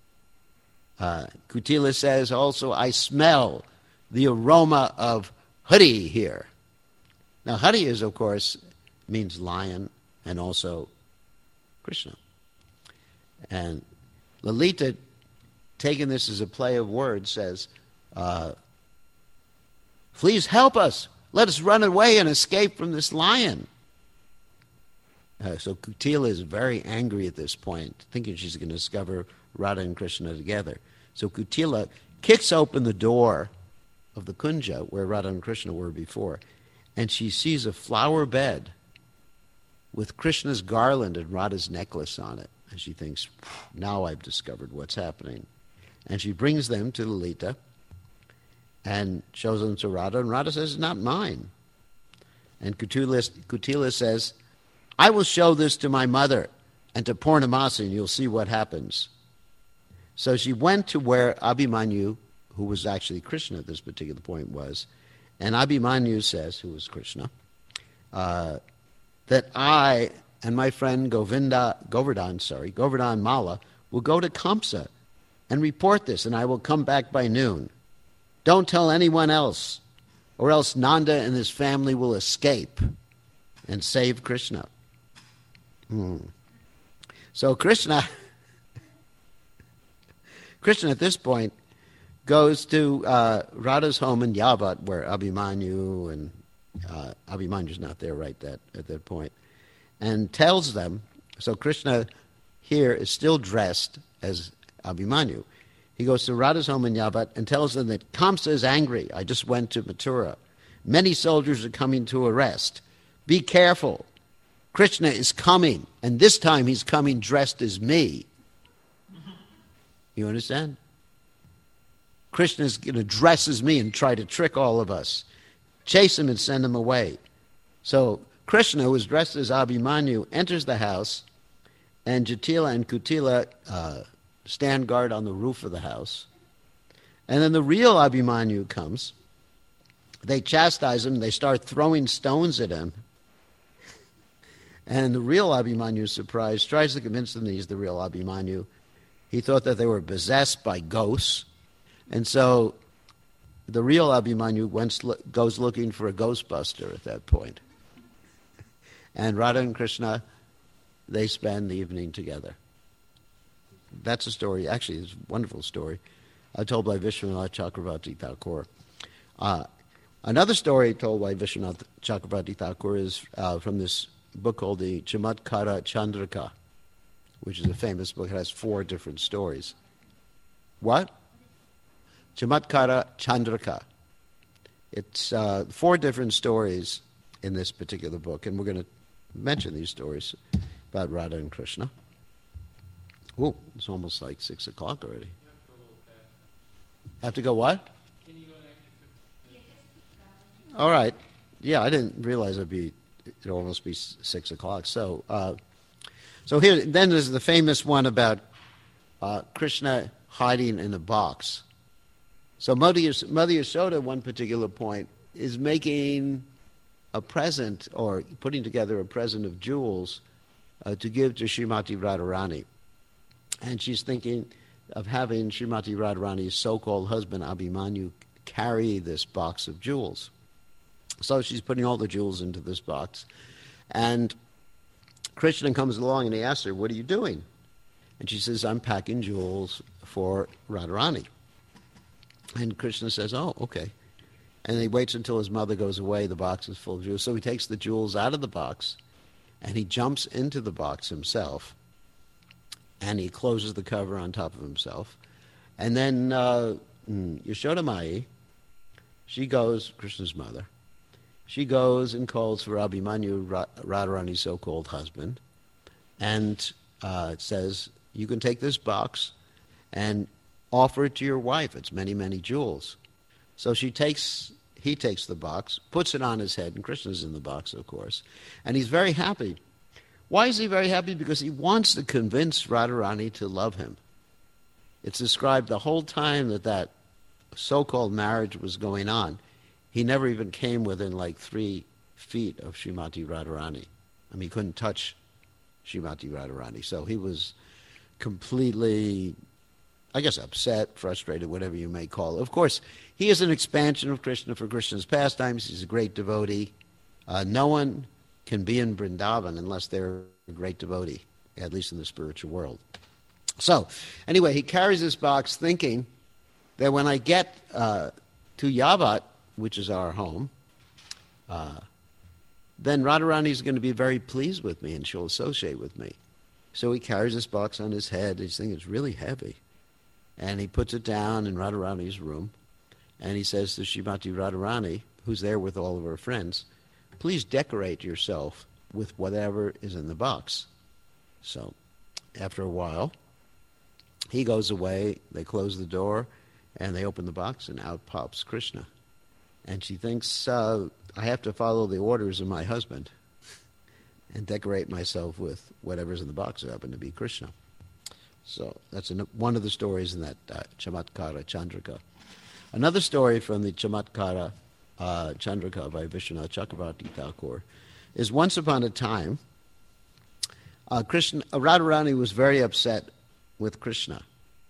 Speaker 1: Kutila says also, "I smell the aroma of Hari here." Now, Hari is, of course, means lion and also Krishna. And Lalita, taking this as a play of words, says, "Please help us. Let us run away and escape from this lion." So Kutila is very angry at this point, thinking she's going to discover Radha and Krishna together. So Kutila kicks open the door of the Kunja where Radha and Krishna were before, and she sees a flower bed with Krishna's garland and Radha's necklace on it. And she thinks, "Now I've discovered what's happening." And she brings them to Lalita and shows them to Radha, and Radha says, "It's not mine." And Kutila says, "I will show this to my mother and to Purnamasi, and you'll see what happens." So she went to where Abhimanyu, who was actually Krishna at this particular point, was, and Abhimanyu says, who was Krishna, that I and my friend Govardhan Mala will go to Kamsa and report this, and I will come back by noon. Don't tell anyone else, or else Nanda and his family will escape and save Krishna. So Krishna at this point goes to Radha's home in Yavat, where Abhimanyu and Abhimanyu's not there at that point, and tells them. So Krishna here is still dressed as Abhimanyu. He goes to Radha's home in Yavat and tells them that Kamsa is angry. I just went to Mathura. Many soldiers are coming to arrest. Be careful. Krishna is coming, and this time he's coming dressed as me. You understand? Krishna is going to dress as me and try to trick all of us. Chase him and send him away. So Krishna, who is dressed as Abhimanyu, enters the house, and Jatila and Kutila stand guard on the roof of the house. And then the real Abhimanyu comes. They chastise him. They start throwing stones at him. And the real Abhimanyu, surprised, tries to convince them that he's the real Abhimanyu. He thought that they were possessed by ghosts. And so the real Abhimanyu goes looking for a ghostbuster at that point. And Radha and Krishna, they spend the evening together. That's a story. Actually, it's a wonderful story told by Vishwanath Chakravarti Thakur. Another story told by Vishwanath Chakravarti Thakur is from this book called the Chamatkara Chandrika, which is a famous book. It has 4 different stories. What? Chamatkara Chandrika. It's 4 different stories in this particular book, and we're going to mention these stories about Radha and Krishna. Oh, it's almost like 6 o'clock already. Have to go what? All right. Yeah, I didn't realize it'd almost be 6 o'clock. So here, then there's the famous one about Krishna hiding in a box. So Mother Yashoda, at one particular point, is making a present or putting together a present of jewels to give to Srimati Radharani. And she's thinking of having Srimati Radharani's so-called husband, Abhimanyu, carry this box of jewels. So she's putting all the jewels into this box. And Krishna comes along and he asks her, "What are you doing?" And she says, "I'm packing jewels for Radharani." And Krishna says, "Oh, okay." And he waits until his mother goes away. The box is full of jewels. So he takes the jewels out of the box, and he jumps into the box himself, and he closes the cover on top of himself. And then Yashoda Mai, she goes, Krishna's mother, she goes and calls for Abhimanyu, Radharani's so-called husband, and says, you can take this box and offer it to your wife. It's many, many jewels. So he takes the box, puts it on his head, and Krishna's in the box, of course, and he's very happy. Why is he very happy? Because he wants to convince Radharani to love him. It's described the whole time that so-called marriage was going on. He never even came within like 3 feet of Srimati Radharani. I mean, he couldn't touch Srimati Radharani. So he was completely, I guess, upset, frustrated, whatever you may call it. Of course, he is an expansion of Krishna for Krishna's pastimes. He's a great devotee. No one can be in Vrindavan unless they're a great devotee, at least in the spiritual world. So, anyway, he carries this box thinking that when I get to Yavat, which is our home, then Radharani is going to be very pleased with me and she'll associate with me. So he carries this box on his head. He's thinking it's really heavy. And he puts it down in Radharani's room. And he says to Srimati Radharani, who's there with all of her friends, please decorate yourself with whatever is in the box. So after a while, he goes away, they close the door, and they open the box, and out pops Krishna. And she thinks, I have to follow the orders of my husband and decorate myself with whatever's in the box. It happened to be Krishna. So that's one of the stories in that Chamatkara Chandrika. Another story from the Chamatkara Chandrika by Vishwanath Chakravarti Thakur is once upon a time, Radharani was very upset with Krishna.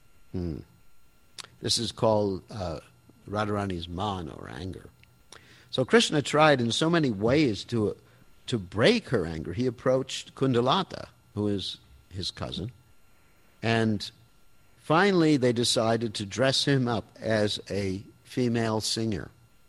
Speaker 1: This is called Radharani's man, or anger. So Krishna tried in so many ways to break her anger. He approached Kundalata, who is his cousin, and finally they decided to dress him up as a female singer.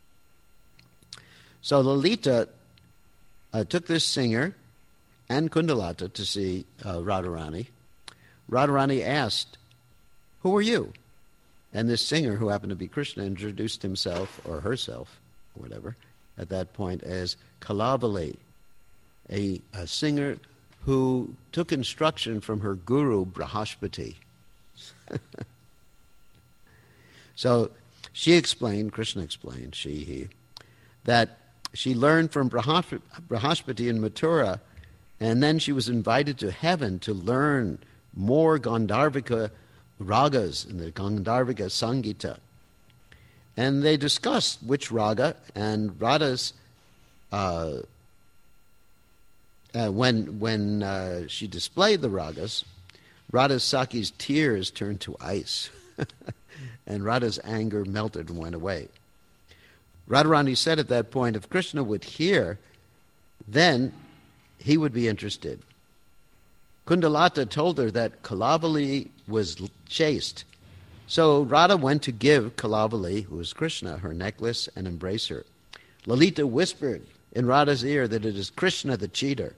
Speaker 1: So Lalita took this singer and Kundalata to see Radharani. Radharani asked, who are you? And this singer, who happened to be Krishna, introduced himself, or herself, whatever, at that point as Kalavali, a singer who took instruction from her guru, Brahaspati. So she explained, Krishna explained, he, that she learned from Brahaspati in Mathura, and then she was invited to heaven to learn more Gandharvika ragas in the Gandharvika Sangita. And they discussed which raga, and Radha's, when she displayed the ragas, Radha's Saki's tears turned to ice, and Radha's anger melted and went away. Radharani said at that point, if Krishna would hear, then he would be interested. Kundalata told her that Kalavali was chaste. So Radha went to give Kalavali, who is Krishna, her necklace and embrace her. Lalita whispered in Radha's ear that it is Krishna the cheater.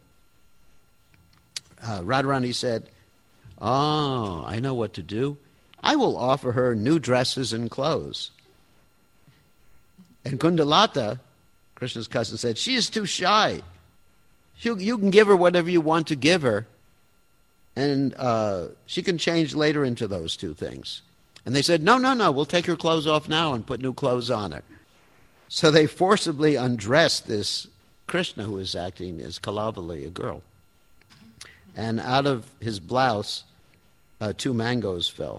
Speaker 1: Radharani said, oh, I know what to do. I will offer her new dresses and clothes. And Kundalata, Krishna's cousin, said, she is too shy. You can give her whatever you want to give her, and she can change later into those two things. And they said, no, we'll take her clothes off now and put new clothes on her. So they forcibly undressed this Krishna, who was acting as Kalavali, a girl. And out of his blouse, 2 mangoes fell.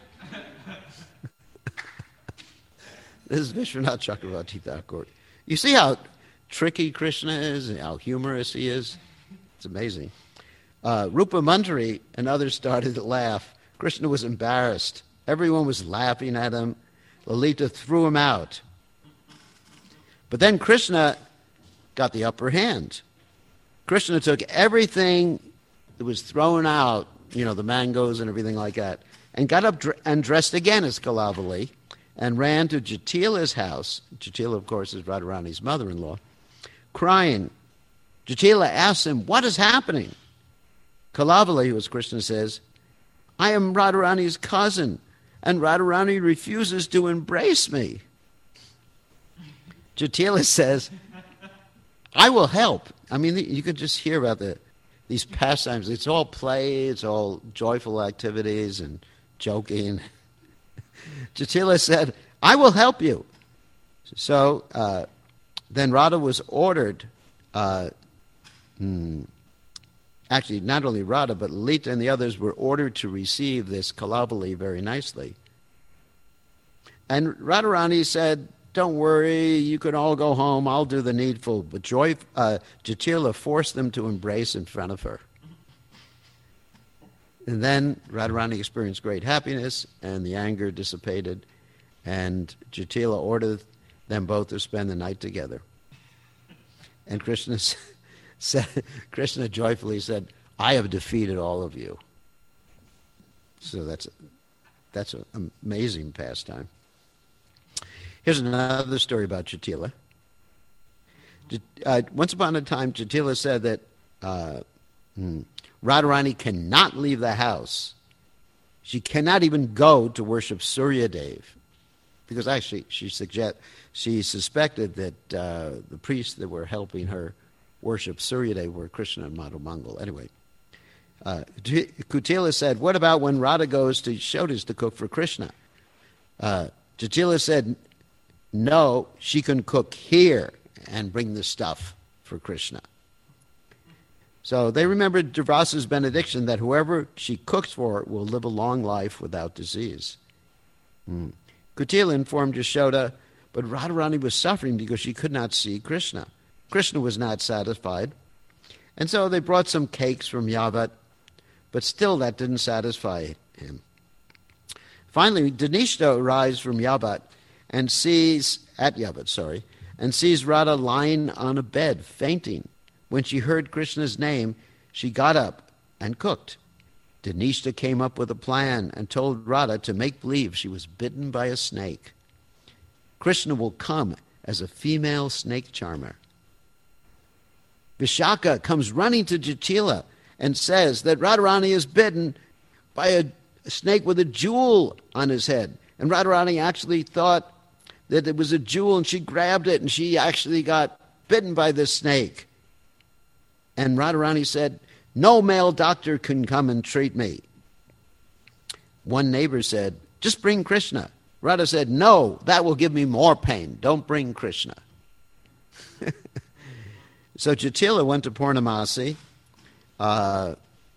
Speaker 1: This is Vishwanath Chakravarti Thakur. You see how tricky Krishna is and how humorous he is? It's amazing. Rupa Mandari and others started to laugh. Krishna was embarrassed. Everyone was laughing at him. Lalita threw him out. But then Krishna got the upper hand. Krishna took everything that was thrown out, the mangoes and everything like that, and got up and dressed again as Kalavali, and ran to Jatila's house. Jatila, of course, is Radharani's mother-in-law, crying. Jatila asks him, "What is happening?" Kalavali, who, as Krishna says, "I am Radharani's cousin, and Radharani refuses to embrace me." Jatila says, "I will help." I mean, you could just hear about these pastimes. It's all play, it's all joyful activities and joking. Jatila said, "I will help you." So then Radha was ordered, actually not only Radha, but Lalita and the others were ordered to receive this Kalavali very nicely. And Radharani said, "Don't worry, you can all go home, I'll do the needful." But Jatila forced them to embrace in front of her. And then Radharani experienced great happiness, and the anger dissipated, and Jatila ordered them both to spend the night together. And Krishna joyfully said, "I have defeated all of you." So that's an amazing pastime. Here's another story about Jatila. Once upon a time, Jatila said that Radharani cannot leave the house. She cannot even go to worship Suryadev, because actually she suspected that the priests that were helping her worship Suryadev were Krishna and Madhu Mangal. Anyway, Kutila said, "What about when Radha goes to Yashoda's to cook for Krishna?" Jatila said, "No, she can cook here and bring the stuff for Krishna." So they remembered Durvasa's benediction that whoever she cooks for will live a long life without disease. Kutila informed Yashoda, but Radharani was suffering because she could not see Krishna. Krishna was not satisfied. And so they brought some cakes from Yavat, but still that didn't satisfy him. Finally, Dhanishta arrives from Yavat and sees Radha lying on a bed, fainting. When she heard Krishna's name, she got up and cooked. Dhanishta came up with a plan and told Radha to make believe she was bitten by a snake. Krishna will come as a female snake charmer. Vishaka comes running to Jatila and says that Radharani is bitten by a snake with a jewel on his head. And Radharani actually thought that it was a jewel, and she grabbed it, and she actually got bitten by this snake. And Radharani said, "No male doctor can come and treat me." One neighbor said, "Just bring Krishna." Radha said, "No, that will give me more pain. Don't bring Krishna." So Jatila went to Purnamasi, and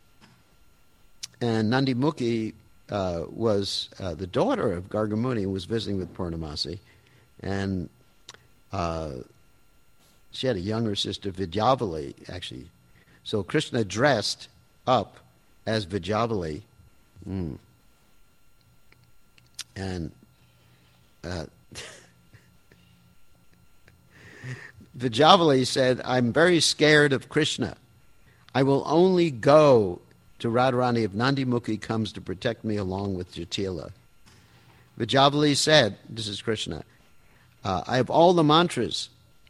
Speaker 1: Nandimukhi was the daughter of Gargamuni, who was visiting with Purnamasi. And she had a younger sister, Vidyavali, actually. So Krishna dressed up as Vidyavali. And Vidyavali said, "I'm very scared of Krishna. I will only go to Radharani if Nandimukhi comes to protect me along with Jatila." Vidyavali said, this is Krishna, "I have all the mantras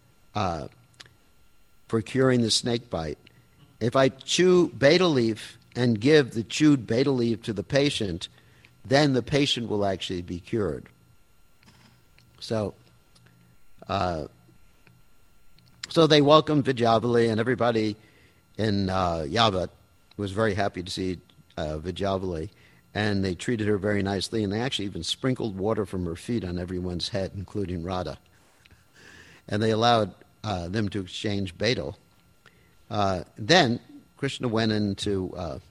Speaker 1: for curing the snake bite. If I chew beta leaf and give the chewed beta leaf to the patient, then the patient will actually be cured." So they welcomed Vidyavali, and everybody in Yavat was very happy to see Vidyavali, and they treated her very nicely, and they actually even sprinkled water from her feet on everyone's head, including Radha. And they allowed them to exchange betel. Then Krishna went into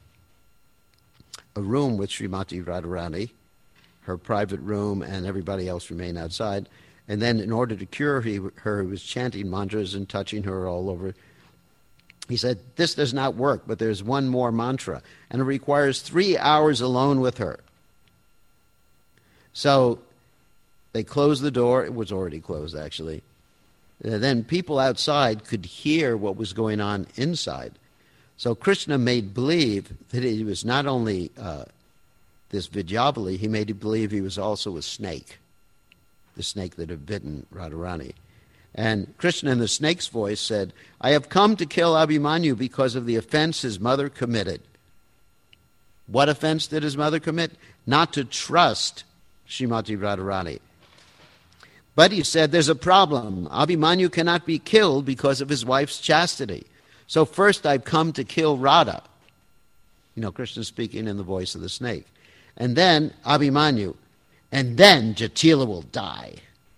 Speaker 1: a room with Srimati Radharani, her private room, and everybody else remained outside. And then in order to cure her, he was chanting mantras and touching her all over. He said, "This does not work, but there's one more mantra, and it requires 3 hours alone with her." So they closed the door. It was already closed, actually. Then people outside could hear what was going on inside. So Krishna made believe that he was not only this Vidyavali, he made believe he was also a snake. the snake that had bitten Radharani. And Krishna, in the snake's voice, said, I have come to kill Abhimanyu because of the offense his mother committed. What offense did his mother commit? Not to trust Srimati Radharani. But he said, there's a problem. Abhimanyu cannot be killed because of his wife's chastity. So first I've come to kill Radha. Krishna speaking in the voice of the snake. And then Abhimanyu. And then Jatila will die.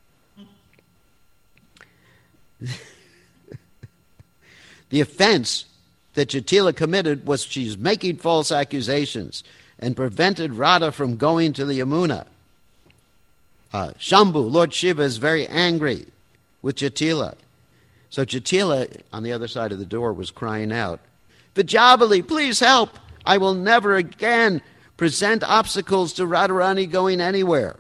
Speaker 1: The offense that Jatila committed was she's making false accusations and prevented Radha from going to the Yamuna. Shambhu, Lord Shiva, is very angry with Jatila. So Jatila, on the other side of the door, was crying out, Vijayavali, please help. I will never again present obstacles to Radharani going anywhere.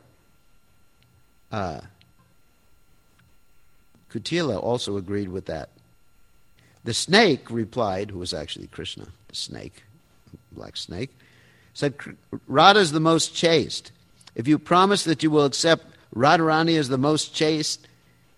Speaker 1: Kutila also agreed with that. The snake replied, who was actually Krishna, the snake, black snake, said, Radha is the most chaste. If you promise that you will accept Radharani as the most chaste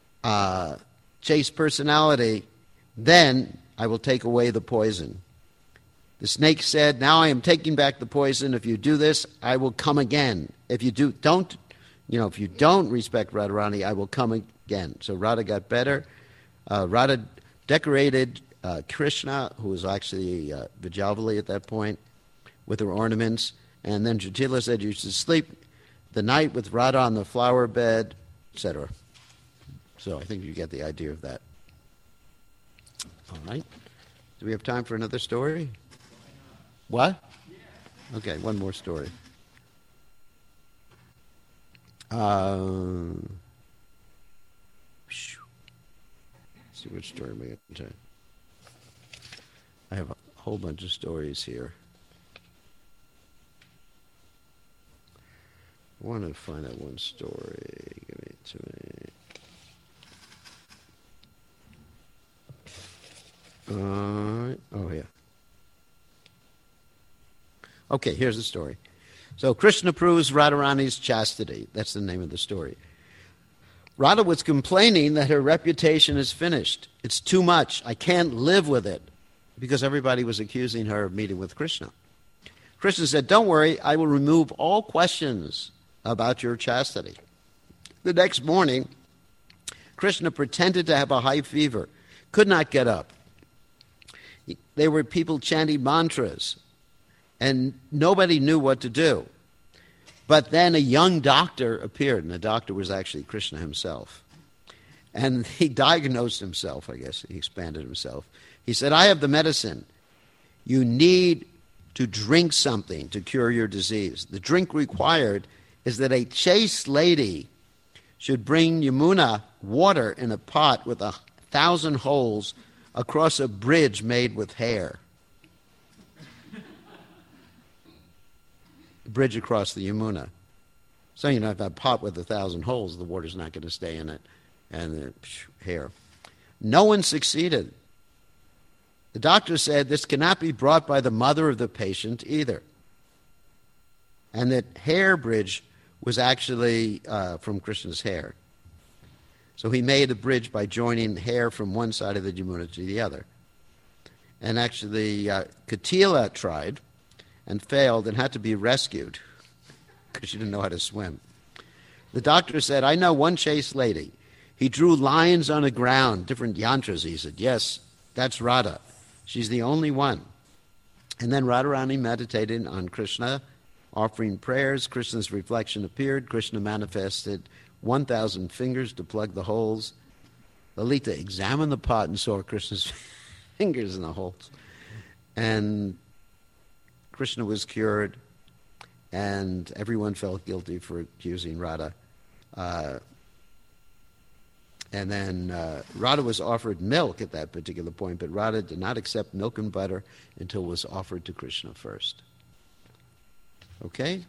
Speaker 1: personality, then I will take away the poison. The snake said, now I am taking back the poison. If you do this, I will come again. If you don't respect Radharani, I will come again. So Radha got better. Radha decorated Krishna, who was actually Vijayavali at that point, with her ornaments. And then Jatila said you should sleep the night with Radha on the flower bed, etc. So I think you get the idea of that. All right. Do we have time for another story? What? Okay, one more story. See which story we get to. I have a whole bunch of stories here. I want to find out one story. Give it to me. Oh, yeah. Okay, here's the story. So Krishna proves Radharani's chastity. That's the name of the story. Radha was complaining that her reputation is finished. It's too much. I can't live with it. Because everybody was accusing her of meeting with Krishna. Krishna said, don't worry, I will remove all questions about your chastity. The next morning, Krishna pretended to have a high fever, could not get up. There were people chanting mantras, and nobody knew what to do. But then a young doctor appeared, and the doctor was actually Krishna himself. And he diagnosed himself, I guess. He expanded himself. He said, I have the medicine. You need to drink something to cure your disease. The drink required is that a chaste lady should bring Yamuna water in a pot with 1,000 holes across a bridge made with hair. Bridge across the Yamuna. So, if that pot with 1,000 holes, the water's not going to stay in it. And the hair. No one succeeded. The doctor said this cannot be brought by the mother of the patient either. And that hair bridge was actually from Krishna's hair. So he made a bridge by joining hair from one side of the Yamuna to the other. And actually, Kutila tried and failed and had to be rescued because she didn't know how to swim. The doctor said, I know one chaste lady. He drew lines on the ground, different yantras. He said, yes, that's Radha. She's the only one. And then Radharani meditated on Krishna, offering prayers. Krishna's reflection appeared. Krishna manifested 1,000 fingers to plug the holes. Lalita examined the pot and saw Krishna's fingers in the holes. And Krishna was cured, and everyone felt guilty for accusing Radha. And then Radha was offered milk at that particular point, but Radha did not accept milk and butter until it was offered to Krishna first. Okay?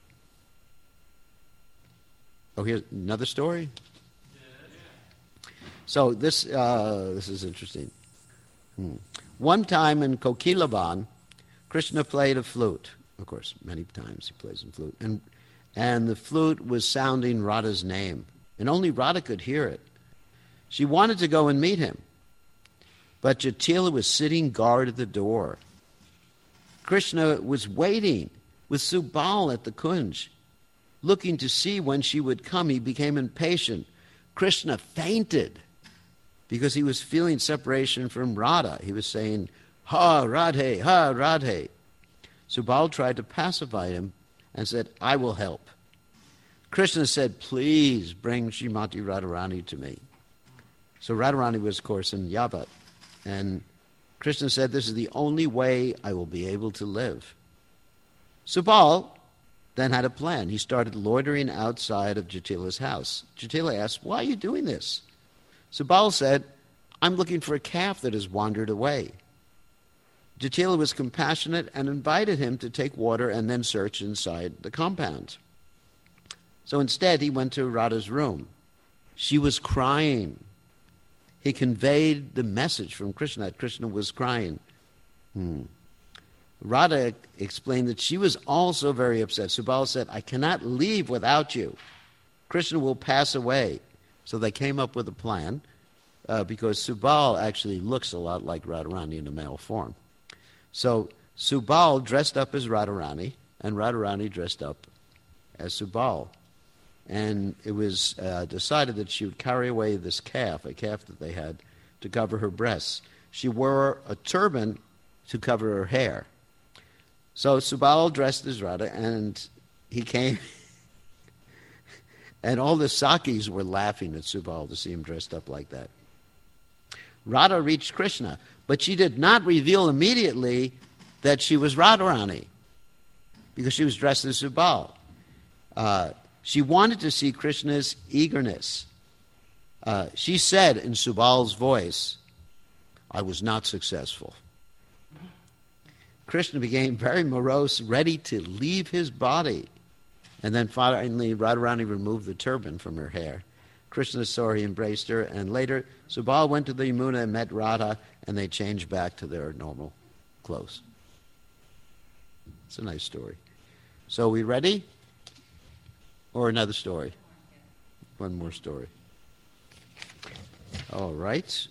Speaker 1: Oh, here's another story? So this is interesting. One time in Kokilavan, Krishna played a flute. Of course, many times he plays a flute. And the flute was sounding Radha's name. and only Radha could hear it. She wanted to go and meet him, but Jatila was sitting guard at the door. Krishna was waiting with Subal at the kunj, looking to see when she would come. He became impatient. Krishna fainted because he was feeling separation from Radha. He was saying, "Ha Radhe, ha Radhe." Subal tried to pacify him and said, "I will help." Krishna said, "Please bring Srimati Radharani to me." So Radharani was, of course, in Yavat. And Krishna said, "This is the only way I will be able to live." Subal then had a plan. He started loitering outside of Jatila's house. Jatila asked, "Why are you doing this?" Subal said, "I'm looking for a calf that has wandered away." Jatila was compassionate and invited him to take water and then search inside the compound. So instead, he went to Radha's room. She was crying. He conveyed the message from Krishna that Krishna was crying. Radha explained that she was also very upset. Subal said, "I cannot leave without you. Krishna will pass away." So they came up with a plan, because Subal actually looks a lot like Radharani in a male form. So Subal dressed up as Radharani, and Radharani dressed up as Subal. And it was decided that she would carry away this calf, a calf that they had, to cover her breasts. She wore a turban to cover her hair. So Subal dressed as Radha, and he came, and all the Sakis were laughing at Subal to see him dressed up like that. Radha reached Krishna, but she did not reveal immediately that she was Radharani, because she was dressed as Subal. She wanted to see Krishna's eagerness. She said in Subal's voice, "I was not successful." Krishna became very morose, ready to leave his body. And then finally, Radharani removed the turban from her hair. Krishna saw her, he embraced her, and later Subal went to the Yamuna and met Radha, and they changed back to their normal clothes. It's a nice story. So we ready? Or another story? One more story. All right.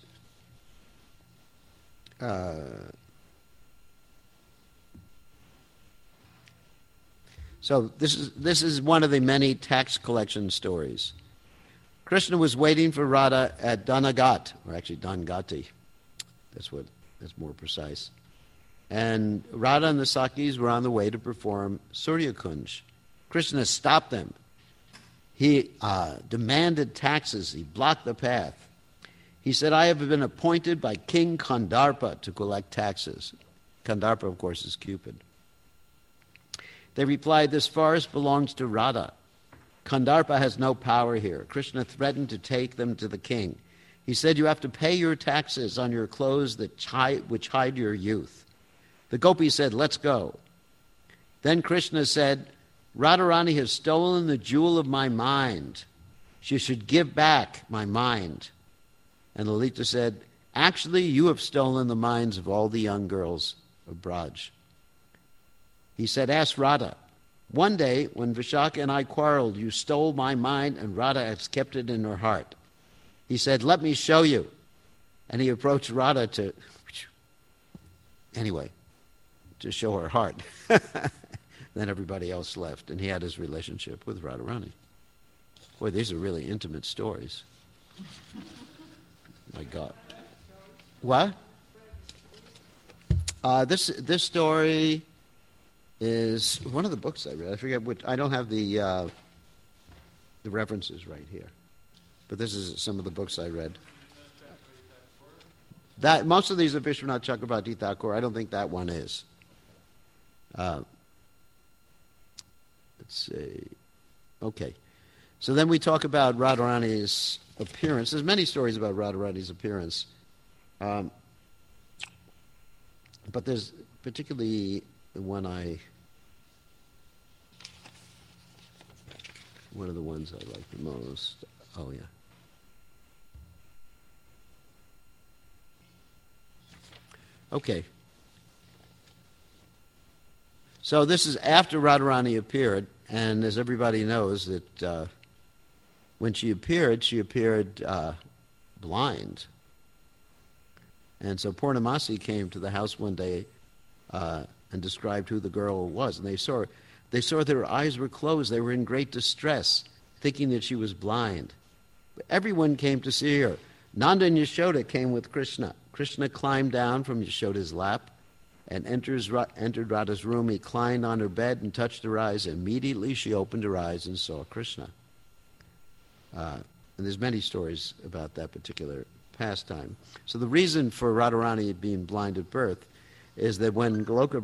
Speaker 1: So this is one of the many tax collection stories. Krishna was waiting for Radha at Danagat, or actually Dangati. That's more precise. And Radha and the Sakis were on the way to perform Surya Kunj. Krishna stopped them. He demanded taxes. He blocked the path. He said, "I have been appointed by King Kandarpa to collect taxes." Kandarpa, of course, is Cupid. They replied, "This forest belongs to Radha. Kandarpa has no power here." Krishna threatened to take them to the king. He said, "You have to pay your taxes on your clothes which hide your youth." The gopis said, "Let's go." Then Krishna said, "Radharani has stolen the jewel of my mind. She should give back my mind." And Lalita said, "Actually, you have stolen the minds of all the young girls of Braj." He said, "Ask Radha. One day, when Vishaka and I quarreled, you stole my mind, and Radha has kept it in her heart." He said, "Let me show you." And he approached Radha to show her heart. Then everybody else left, and he had his relationship with Radharani. Boy, these are really intimate stories. My God. What? This story is one of the books I read. I forget which. I don't have the references right here, but this is some of the books I read. That most of these are Vishwanath Chakrabarti Thakur. I don't think that one is. Let's see. Okay. So then we talk about Radharani's appearance. There's many stories about Radharani's appearance. But there's particularly one of the ones I like the most. Oh, yeah. Okay. So this is after Radharani appeared, and as everybody knows, that when she appeared blind. And so Purnamasi came to the house one day and described who the girl was. And they saw their eyes were closed. They were in great distress, thinking that she was blind. But everyone came to see her. Nanda and Yashoda came with Krishna. Krishna climbed down from Yashoda's lap and entered Radha's room. He climbed on her bed and touched her eyes. Immediately she opened her eyes and saw Krishna. And there's many stories about that particular pastime. So the reason for Radharani being blind at birth is that when in Goloka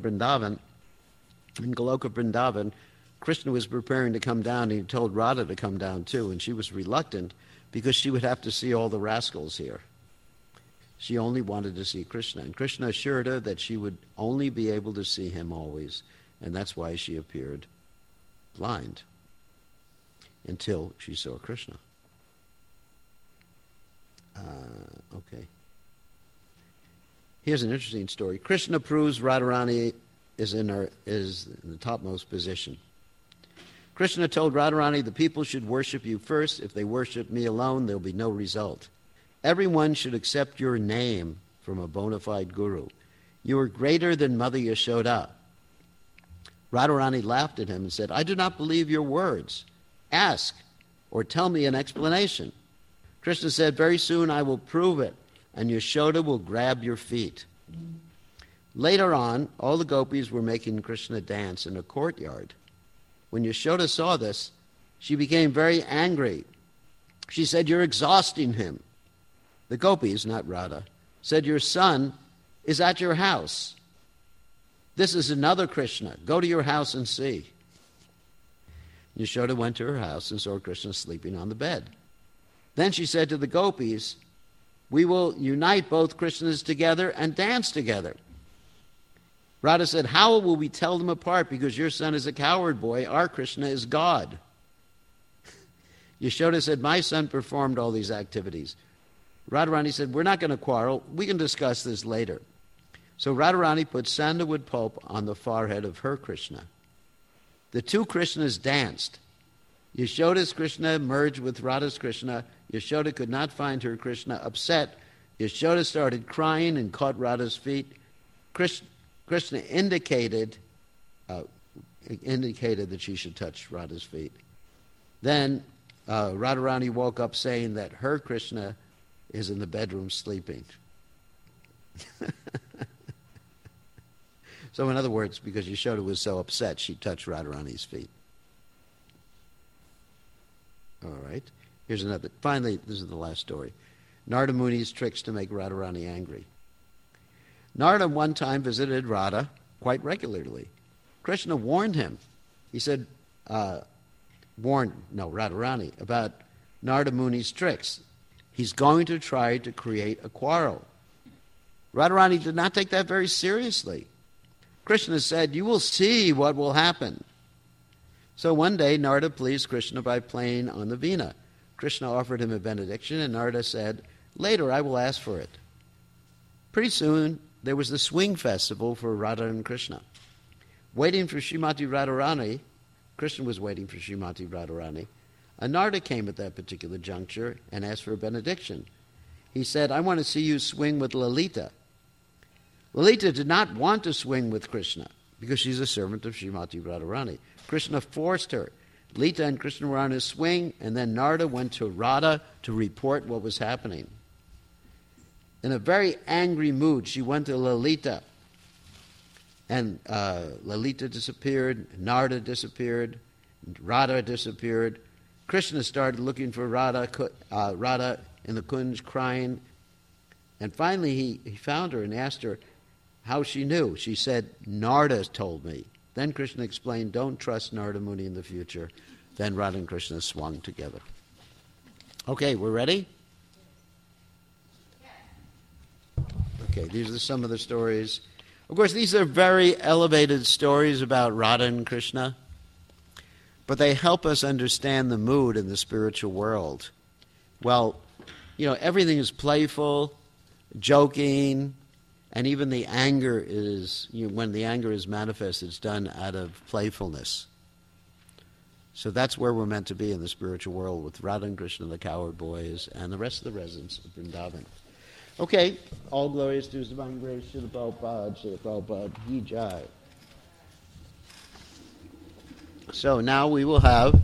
Speaker 1: Vrindavan, Krishna was preparing to come down, and he told Radha to come down too, and she was reluctant because she would have to see all the rascals here. She only wanted to see Krishna, and Krishna assured her that she would only be able to see him always, and that's why she appeared blind until she saw Krishna. Okay. Here's an interesting story. Krishna proves Radharani is in the topmost position. Krishna told Radharani, the people should worship you first. If they worship me alone, there'll be no result. Everyone should accept your name from a bona fide guru. You are greater than Mother Yashoda. Radharani laughed at him and said, I do not believe your words. Ask or tell me an explanation. Krishna said, very soon I will prove it, and Yashoda will grab your feet. Later on, all the gopis were making Krishna dance in a courtyard. When Yashoda saw this, she became very angry. She said, you're exhausting him. The gopis, not Radha, said, your son is at your house. This is another Krishna. Go to your house and see. Yashoda went to her house and saw Krishna sleeping on the bed. Then she said to the gopis, we will unite both Krishnas together and dance together. Radha said, how will we tell them apart? Because your son is a coward boy. Our Krishna is God. Yashoda said, my son performed all these activities. Radharani said, we're not going to quarrel. We can discuss this later. So Radharani put sandalwood pulp on the forehead of her Krishna. The two Krishnas danced. Yashoda's Krishna merged with Radha's Krishna. Yashoda could not find her Krishna. Upset, Yashoda started crying and caught Radha's feet. Krishna indicated that she should touch Radha's feet. Then Radharani woke up saying that her Krishna is in the bedroom sleeping. So in other words, because Yashoda was so upset, she touched Radharani's feet. All right. Here's another. Finally, this is the last story. Narada Muni's tricks to make Radharani angry. Narada one time visited Radha quite regularly. Krishna warned him. He said, Radharani, about Narada Muni's tricks. He's going to try to create a quarrel. Radharani did not take that very seriously. Krishna said, you will see what will happen. So one day, Narada pleased Krishna by playing on the veena. Krishna offered him a benediction, and Narada said, later I will ask for it. Pretty soon, there was the swing festival for Radha and Krishna. Waiting for Srimati Radharani, Krishna was waiting for Srimati Radharani, and Narada came at that particular juncture and asked for a benediction. He said, I want to see you swing with Lalita. Lalita did not want to swing with Krishna because she's a servant of Srimati Radharani. Krishna forced her. Lita and Krishna were on a swing, and then Narada went to Radha to report what was happening. In a very angry mood, she went to Lalita, and Lalita disappeared, Narada disappeared, Radha disappeared. Krishna started looking for Radha in the Kunj, crying, and finally he found her and asked her how she knew. She said, Narada told me. Then Krishna explained, don't trust Narada Muni in the future. Then Radha and Krishna swung together. Okay, we're ready? Okay, these are some of the stories. Of course, these are very elevated stories about Radha and Krishna, but they help us understand the mood in the spiritual world. Well, everything is playful, joking, and even the anger is, when the anger is manifest, it's done out of playfulness. So that's where we're meant to be in the spiritual world with Radha and Krishna, the Cowherd Boys, and the rest of the residents of Vrindavan. Okay, all glories to His Divine Grace, Srila Prabhupada, Srila Prabhupada, Ki Jai. So now we will have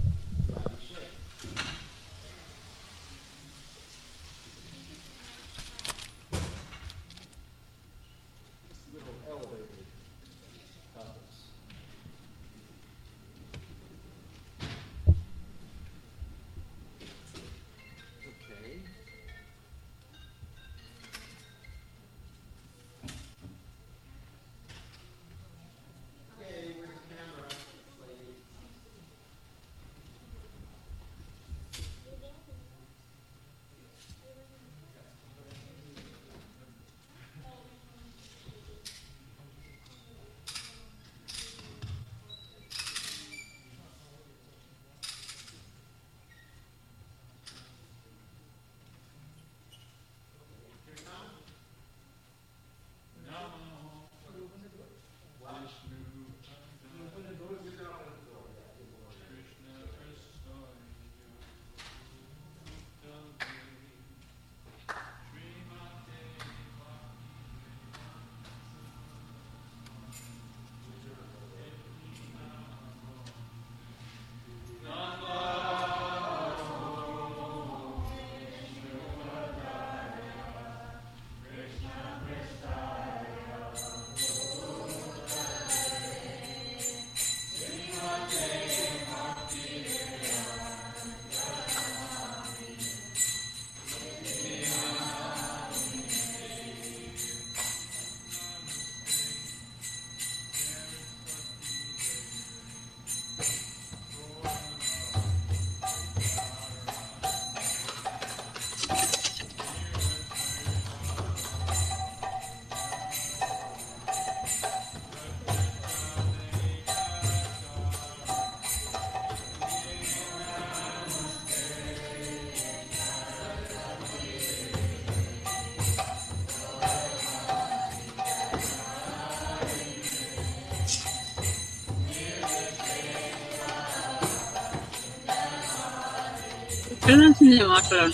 Speaker 2: మాట్లాడు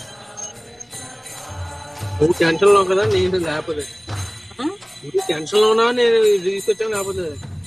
Speaker 2: నువ్వు tension లో కదా నేను లేకపోతే నువ్వు tension లో ఉన్నా నేను తీసుకొచ్చాను లేకపోతే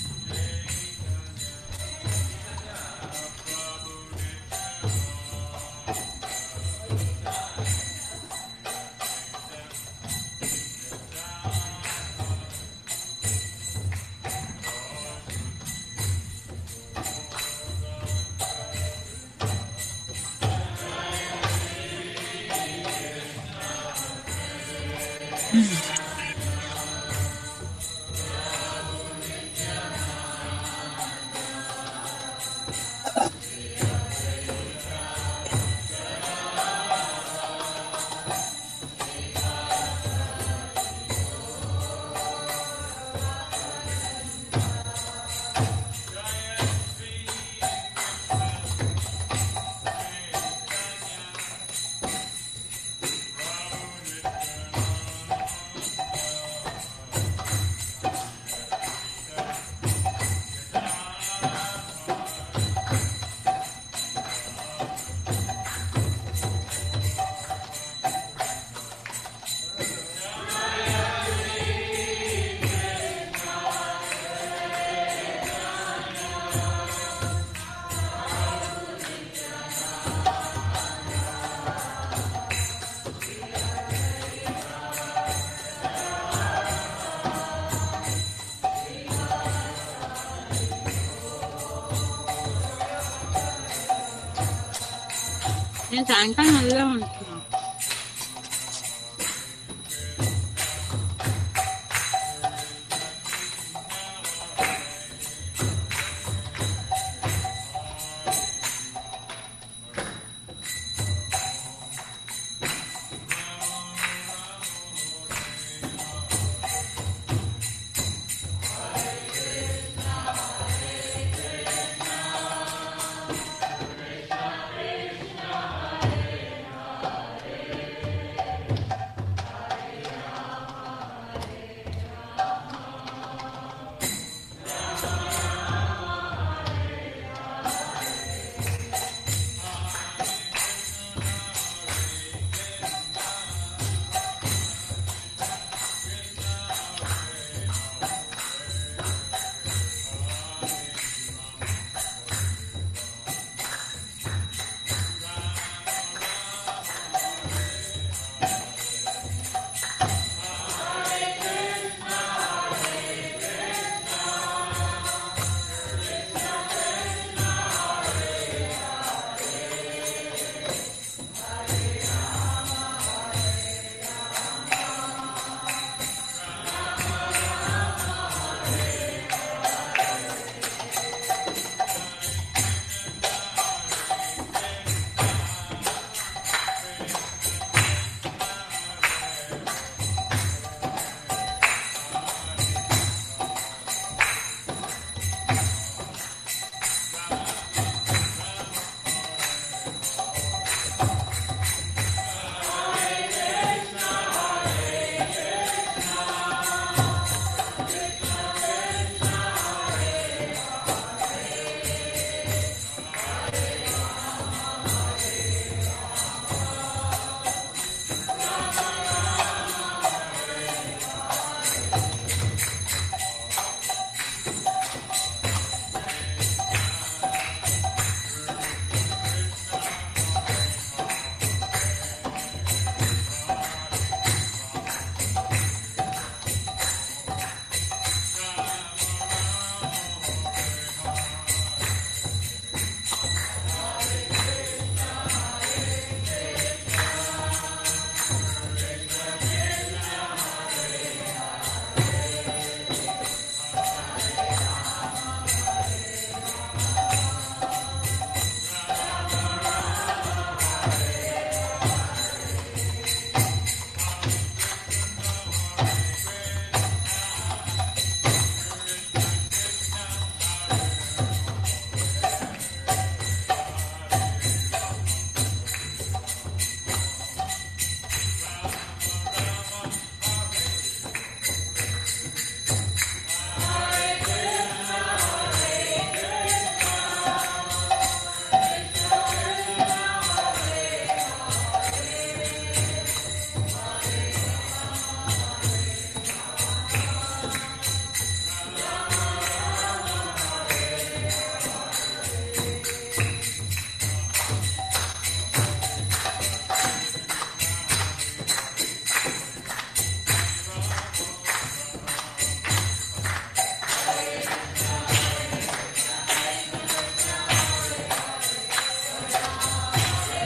Speaker 2: నేను సాయంకాలం వెళ్దాం అనుకున్నాను.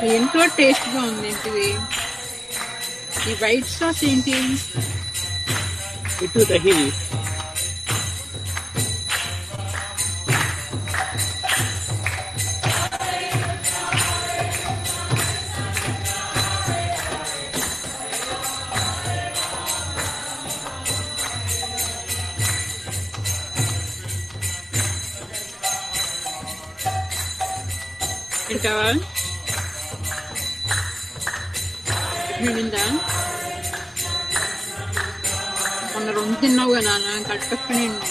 Speaker 3: ఎంతో టేస్ట్ గా ఉంది ఏంటిది ఈ వైట్ సాస్ ఏంటి
Speaker 2: ఇటు తహిరి
Speaker 3: తింటావా నిండా మొన్న 2 తిన్నావు కదా నాన్న కట్టప్పని ఉంది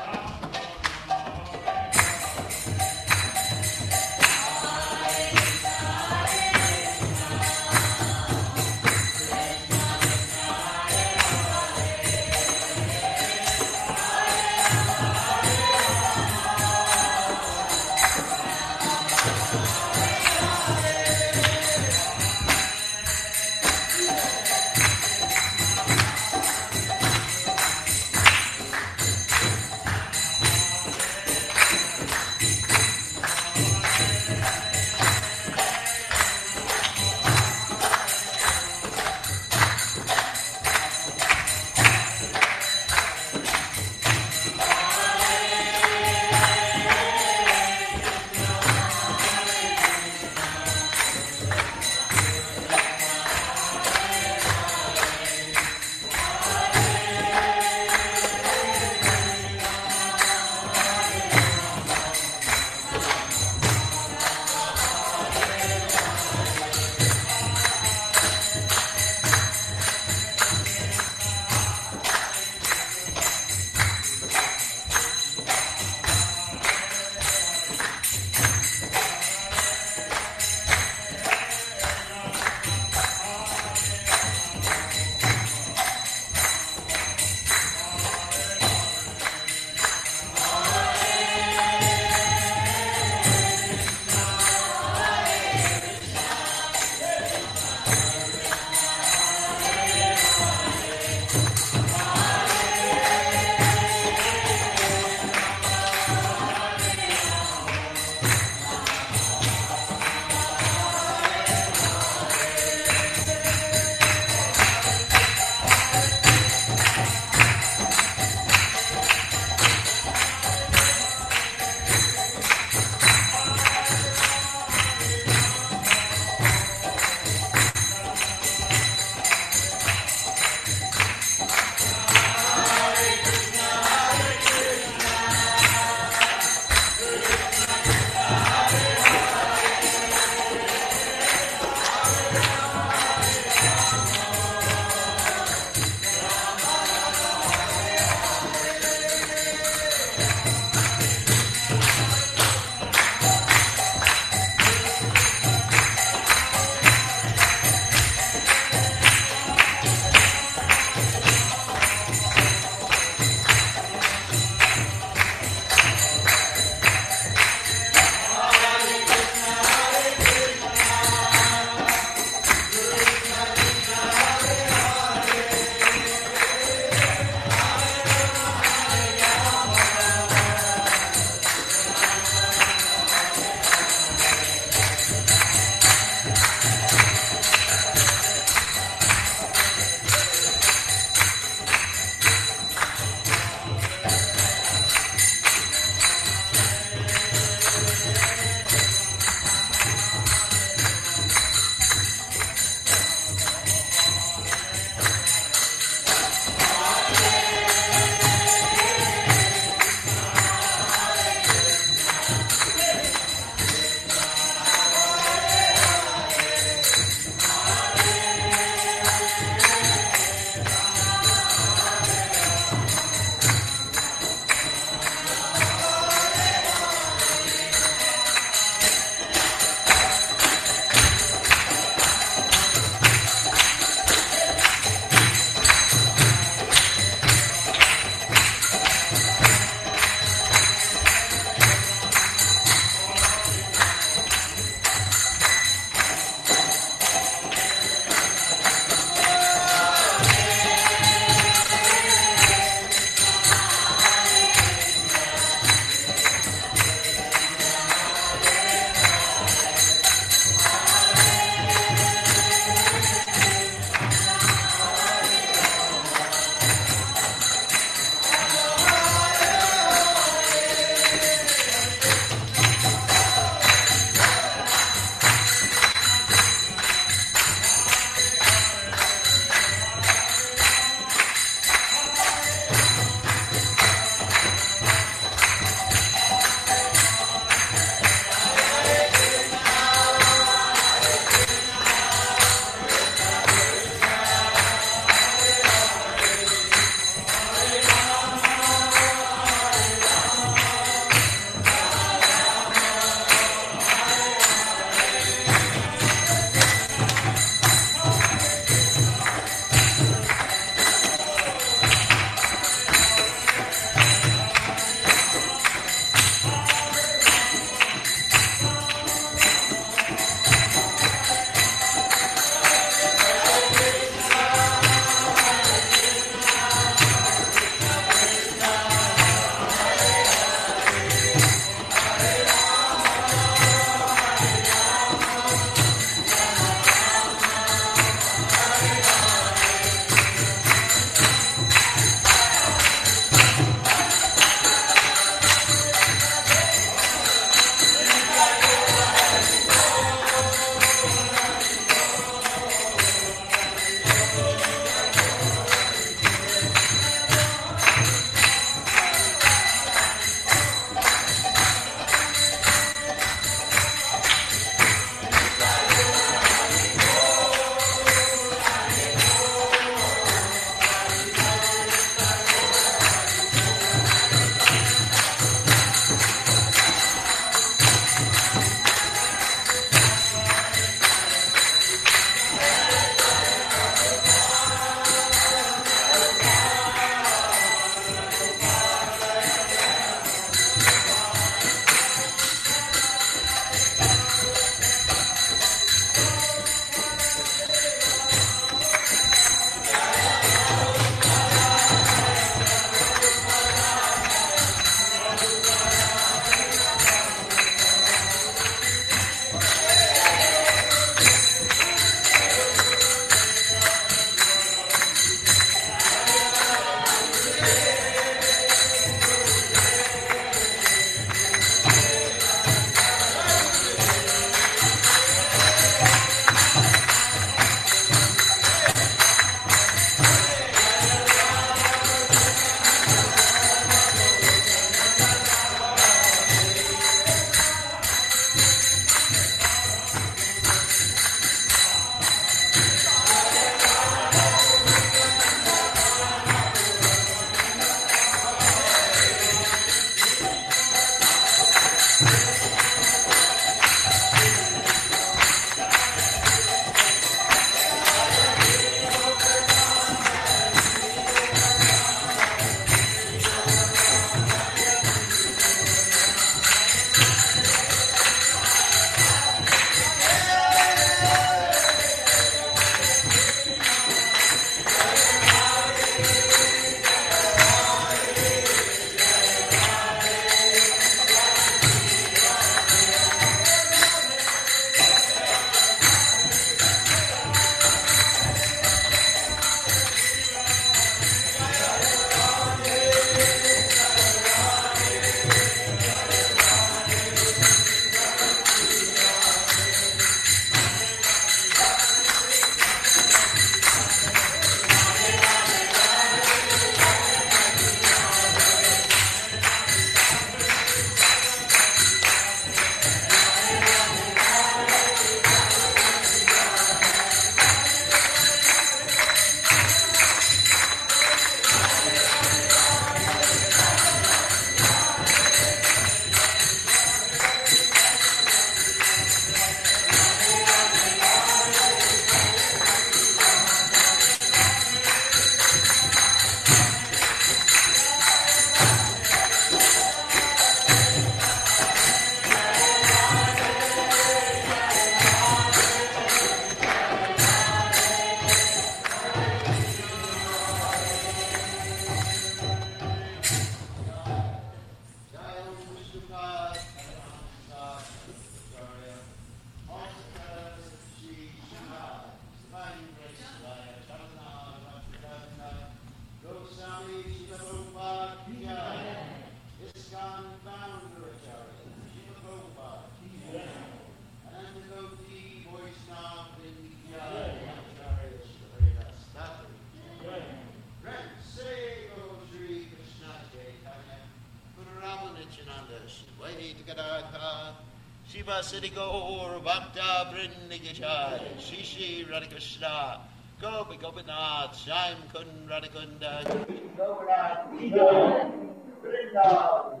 Speaker 1: Shivaitikadaka, Shiva Siddhi Bhakta Vrindikishai, Shishi Radhakrishna, Gopi Gopinath, Shyam Kun Radhakunda, Govardhan, Vrindavan,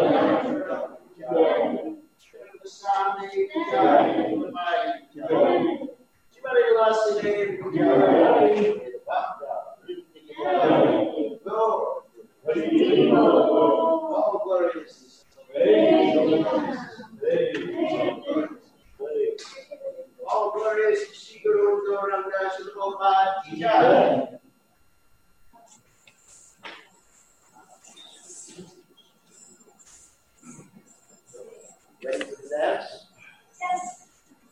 Speaker 1: Swami, Shivali Vasudeva, Bhakta Vrindikishai, all glorious. All glorious Shri Guru Gauranga Prabhupada Ki Jai. Ready for the dance?
Speaker 4: Yes.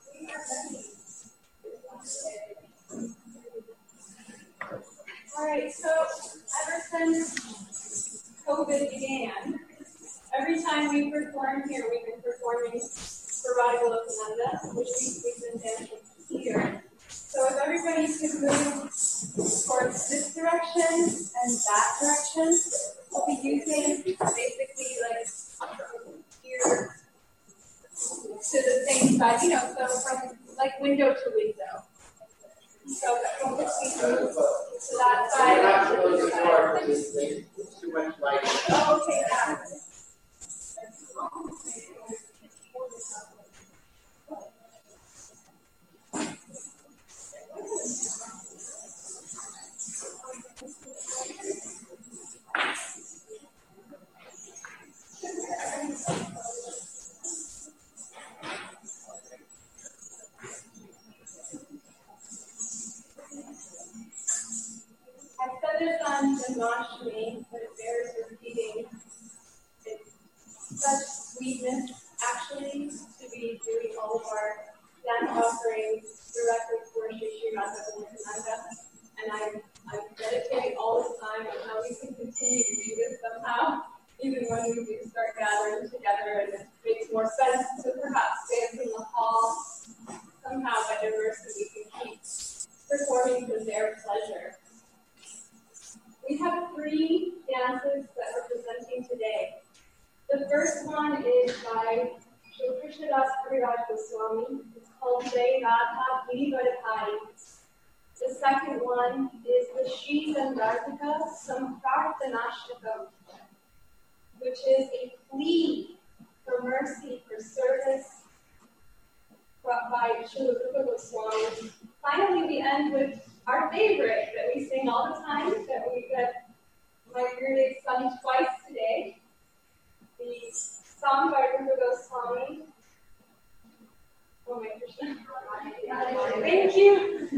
Speaker 4: All right, so ever since COVID began, every time we perform here, we've been performing for Radha Golokananda, which we've been dancing here. So if everybody could move towards this direction and that direction, we'll be using basically like here to the same side, so from like window to window. So from this we can move to that side.
Speaker 1: It's too much light.
Speaker 4: Oh, okay, yeah. I said this on Janmashtami, but it bears repeating. It's such sweetness, actually, to be doing all of our dance offerings directly for Shri Radha Golokananda. And I'm meditating all the time on how we can continue to do this somehow, even when we do start gathering together and it makes more sense to perhaps dance in the hall. Somehow, by diversity, we can keep performing for their pleasure. We have 3 dances that we're presenting today. The first one is by Sri Krishnadas Kaviraj Goswami. It's called Jai Radha Girivardhari. The second one is the Shri Sandartika Samprarthanashtakam, which is a plea for mercy, for service, by Srila Rupa Goswami. Finally, we end with our favorite that we sing all the time, that my Gurudev sung twice today, the song by Rupa Goswami. Oh my Krishna. Thank you.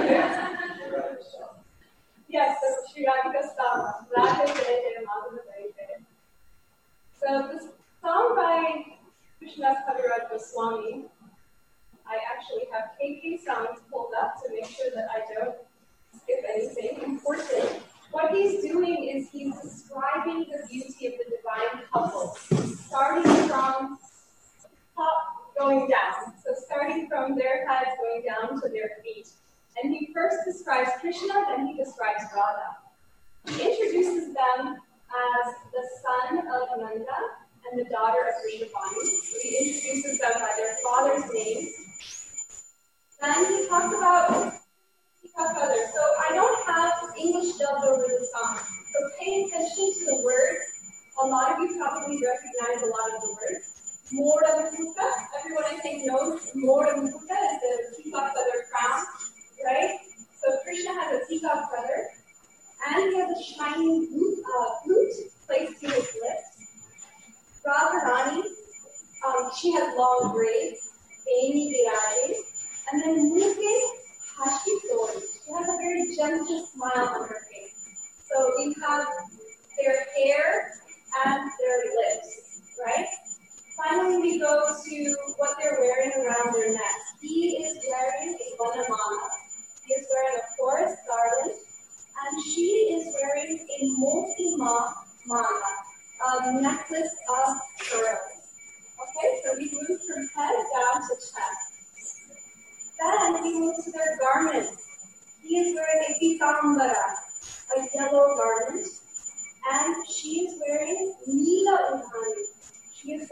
Speaker 4: Yes, so Shri Radhika Stava, Radha Jaya Jaya Madhava Jaya Jaya. So this song by Krishnadas Kaviraj Goswami, I actually have KK songs pulled up to make sure that I don't skip anything important. What he's doing is he's describing the beauty of the divine couple, starting from top going down. So starting from their heads going down to their feet. And he first describes Krishna, then he describes Radha. He introduces them as the son of Nanda and the daughter of Vrindavan. He introduces them by their father's names. Then he talks about others. So I don't have English dubbed over the song. So pay attention to the words. A lot of you probably recognize a lot of the words. Mora Mukha. Everyone I think knows Mora Mukha is the peacock feather crown, right? So Krishna has a peacock feather, and he has a shining flute placed to his lips. Radharani, she has long braids, Beni Viraje. And then Mukhe Hashi Tori. She has a very gentle smile on her face. So we have their hair and their lips, right? Finally, we go to what they're wearing around their necks. He is wearing a vanamala. He is wearing a forest garland. And she is wearing a moti mala, a necklace of pearls. Okay, so we move from head down to chest. Then we move to their garments. He is wearing a pitambara, a yellow garment, and she is wearing Neela Udhani. She is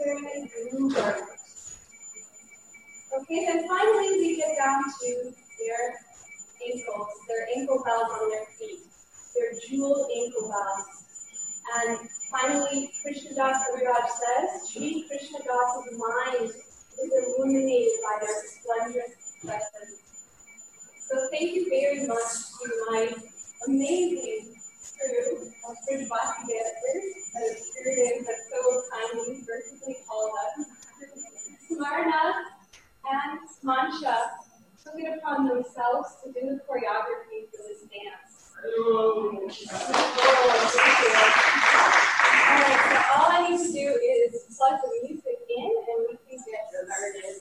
Speaker 4: Okay, then finally we get down to their ankle bells on their feet, their jeweled ankle bells. And finally, Krishnadas Kaviraj says, Sri Krishnadas's mind is illuminated by their splendorous presence. So thank you very much to my amazing crew of Bridgebati dancers that have spirited but so kindly mercifully called us. Smarna and Mancha took it upon themselves to do the choreography for this dance. Alright, so all I need to do is plug the music in and we can get started.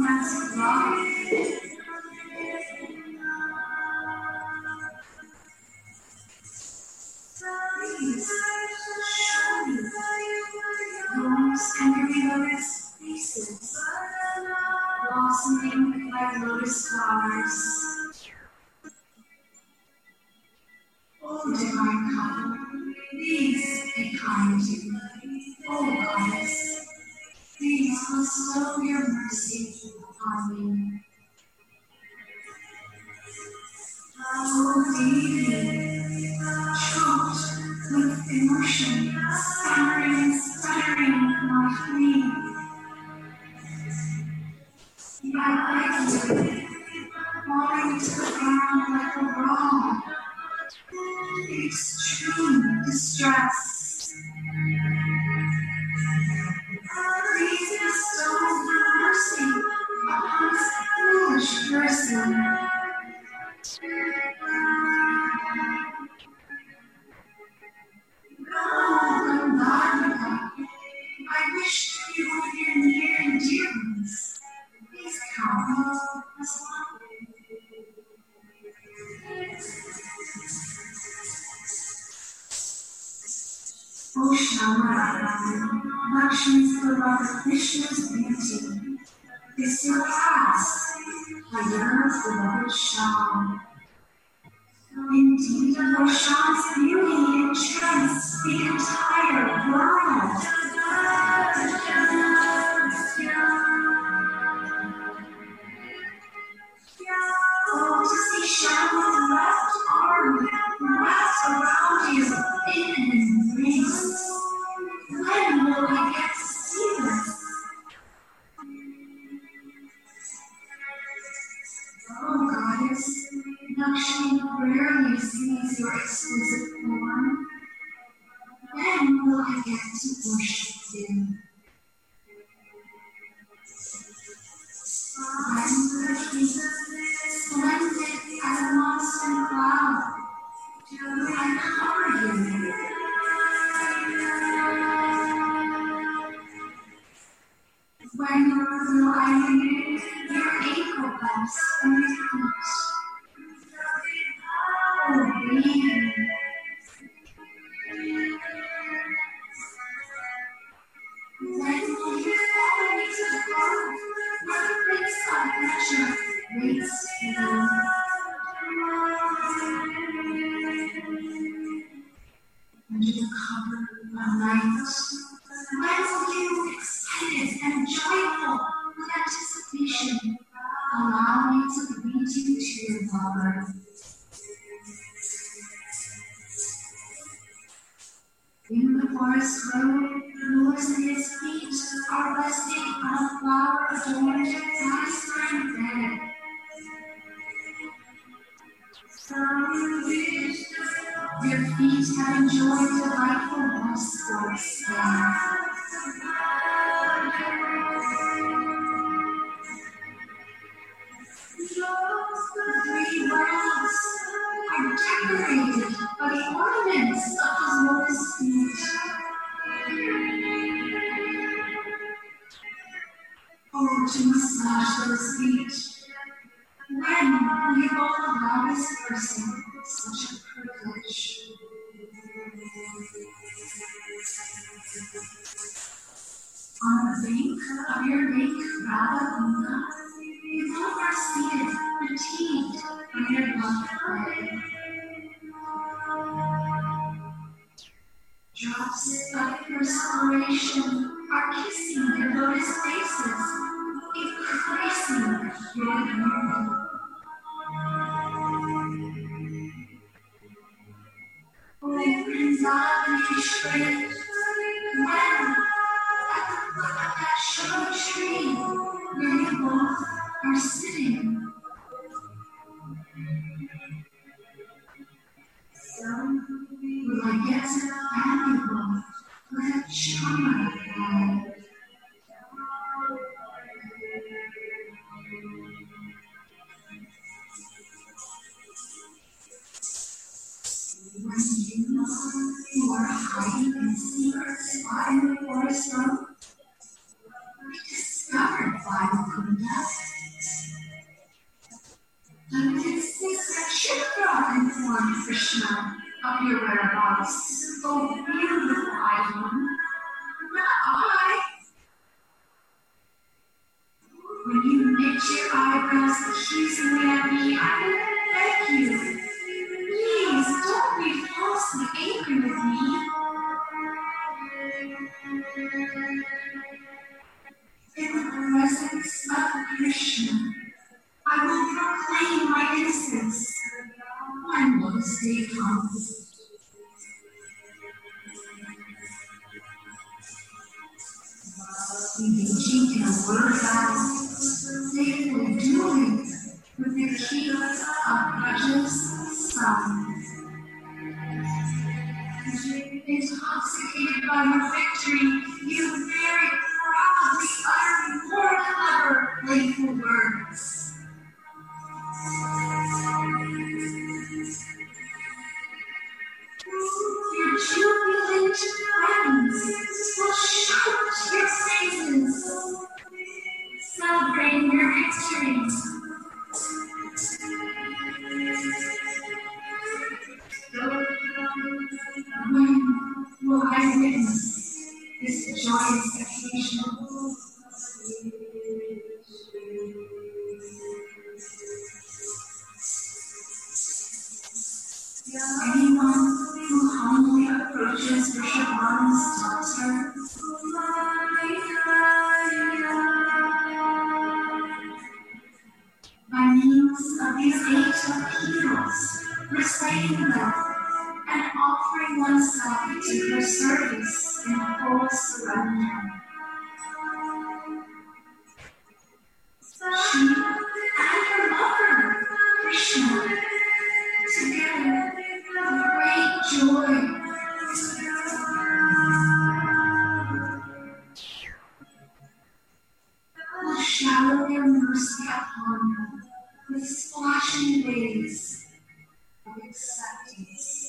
Speaker 5: romance of love. Please, show me those angry lotus faces, blossoming like lotus flowers. Oh, divine couple, please be kind to me. Oh, goddess, please bestow your mercy upon me. Oh, baby, choked with emotion, stammering, stuttering like me. My legs falling to the ground like a rock. Extreme distress. Please bestow mercy upon this foolish person. Oh, Gandharva, I wish to be one of your near and dear ones. Please come as well. O Shama, Lakshmi's beloved Vishnu's beauty is surpassed by your beloved Shama. Indeed, your Shama's beauty enchants the entire world. Oh, to see Shama's left arm wrapped around you in an embrace. When will I get to see this? Oh, goddess, Lakshmi rarely sees your exquisite form. When will I get to worship you? Splendid as a monster cloud, I cover you. When will I remove your ankle clasp from your feet? Oh, baby. When will you follow me to the ground where the prince of pleasure waits for you? Under the cover of night, when will you, excited and joyful with anticipation, allow me to lead you to your lover? In the forest road, lures at his feet are resting on a flower-adorned satisfying bed. Your feet have enjoyed delightful water sports there. The three worlds are decorated by the ornaments of his lotus feet. Oh, to massage those feet. When will you both allow this person such a privilege? On the bank of your lake, Radha, you both are seated, fatigued by your love play. Drops of perspiration are kissing their lotus faces, increasing your beauty. Oh, Vrindavan Shri, when at the foot of that sugar tree where you both are sitting, will I get to fan you both with a charm bag? When you are hiding in a secret spot in the forest road, we discovered Vaikunta Krishna, of your whereabouts. Oh, beautiful item. Not I. When you knit your eyebrows accusingly at me, I will beg you. Please don't be falsely angry with me. In the presence of Krishna, I will proclaim my innocence. When will this day come? Engaging in a word battle, they will do it with the key of precious sun. Intoxicated by your victory, you very proudly utter more clever, playful words. Your jubilant friends will shout your praises, celebrating your victories. When will I witness this joyous occasion? Anyone who humbly approaches Vrishabhani's daughter by means of these 8 appeals, reciting them and offering oneself to her service in full surrender. She and her lover, Krishna, together with great joy, will shower their mercy upon her with splashing waves of acceptance.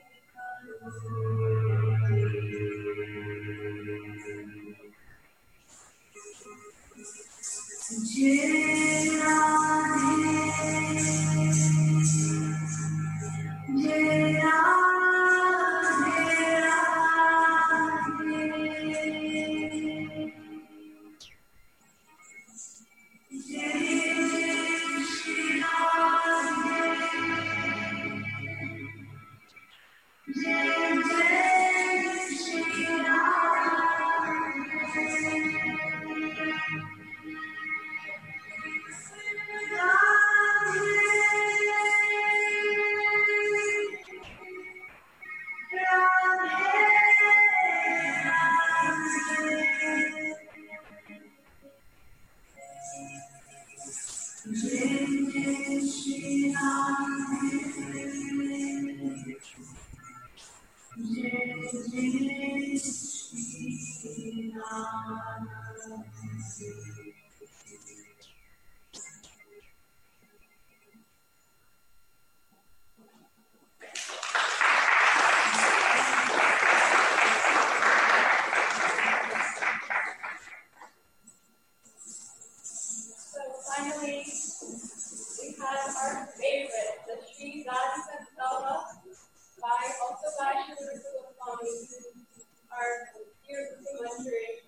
Speaker 4: Finally, we have our favorite, the Sri Radhika Stava by Sri Goswami, our dear commentary.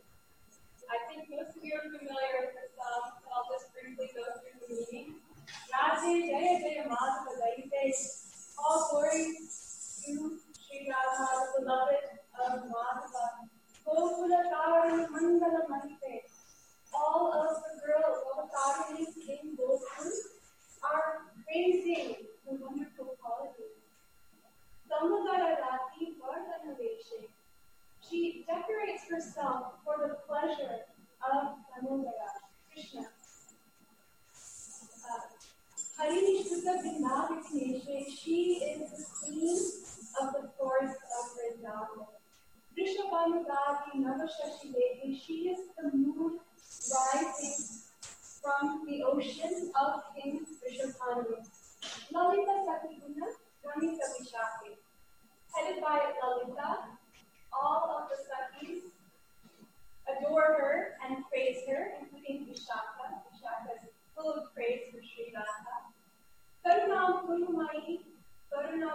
Speaker 4: I think most of you are familiar with this song, so I'll just briefly go through the meaning. Radhe Jaya Jaya Madhava Daite, all glory to Sri Radha, the beloved of Madhava. Gokula Tari Mandala Mante. All of the girls, all the families in Gokul are praising the wonderful qualities. Samudara Rati Vardhanaveshe. She decorates herself for the pleasure of Damodara, Krishna. Harinishtuka Vrindavikneshe. She is the queen of the forest of Vrindavan. Vrishabhanugadi Navashashi Devi. She is the moon rising from the ocean of King Vrishabhanu. Lalita Satiguna, Ramita Vishaki. Headed by Lalita, all of the Sakis adore her and praise her, including Vishaka. Vishaka is full of praise for Sri Radha. Karunam Kurumai, Karuna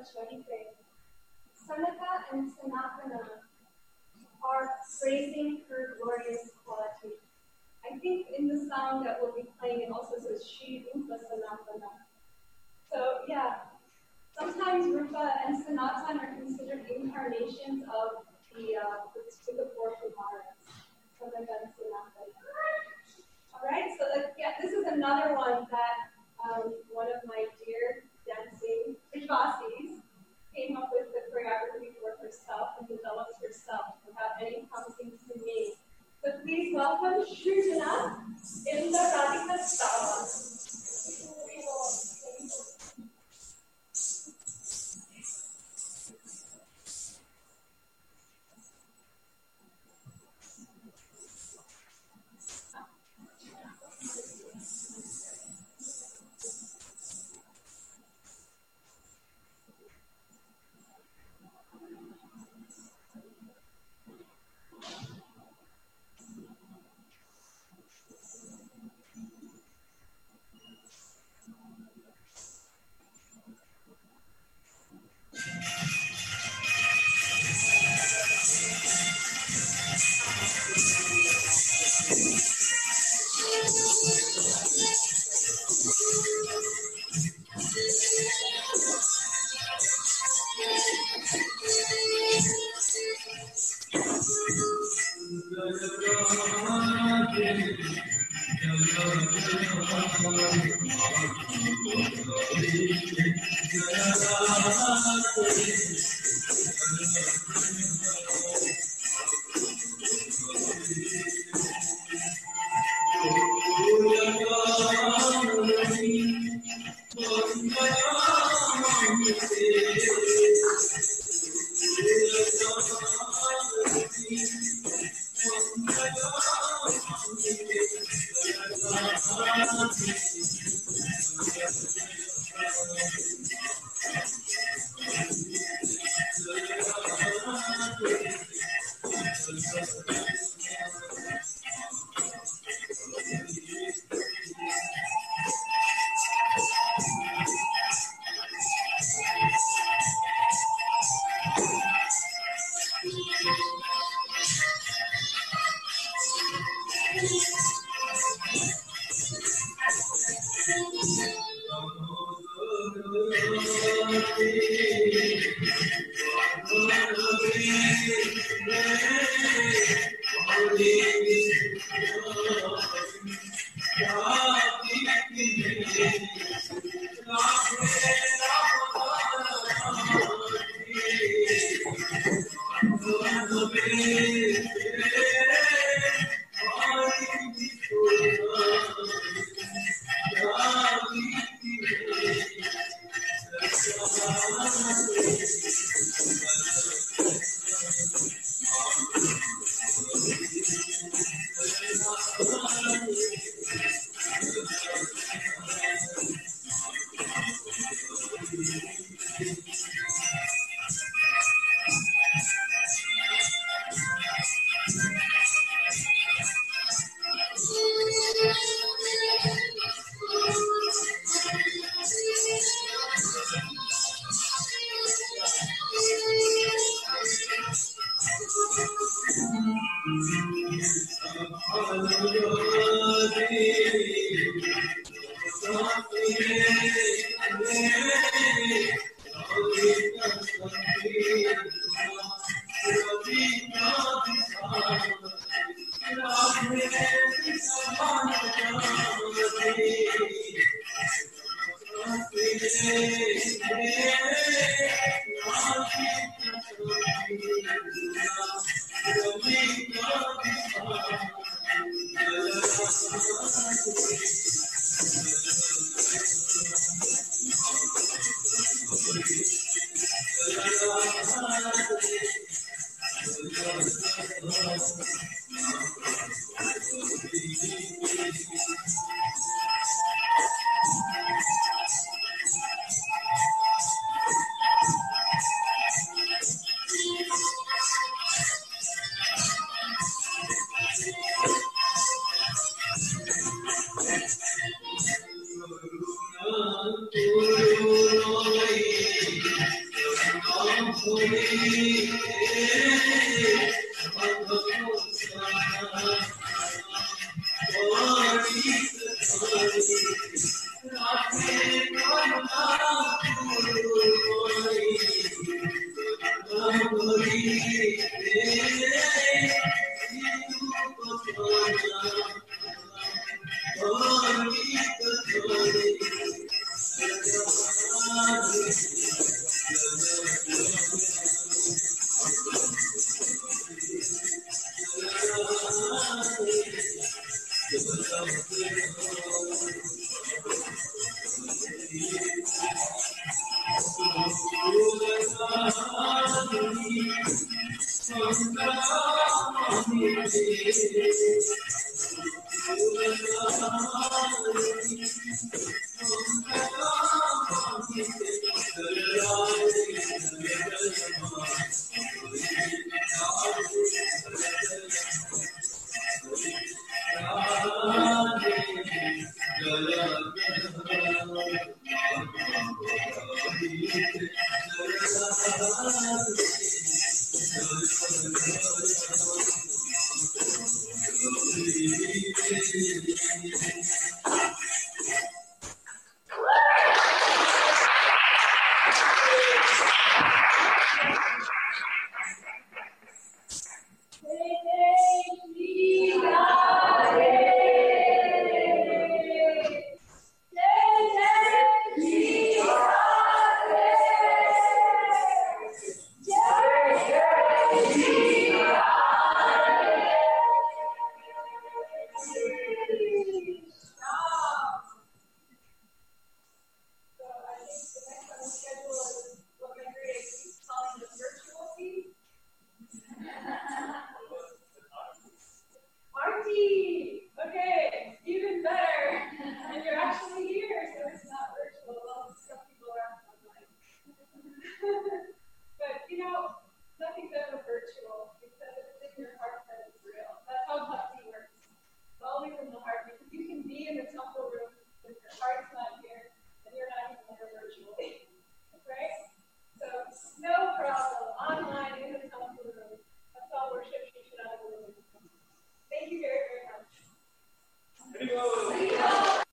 Speaker 4: Charitre, Sanata and Sanatana are praising her glorious quality. I think in the song that we'll be playing, it also says Shri Rupa Sanatana. So yeah, sometimes Rupa and Sanatan are considered incarnations of the four Kumaras. Sanata and Sanatana. All right, so this is another one that one of my dear dancing Vishvasis came up with the choreography for herself and developed herself without any prompting to me. So please welcome Shrujana in the Radhika Stava.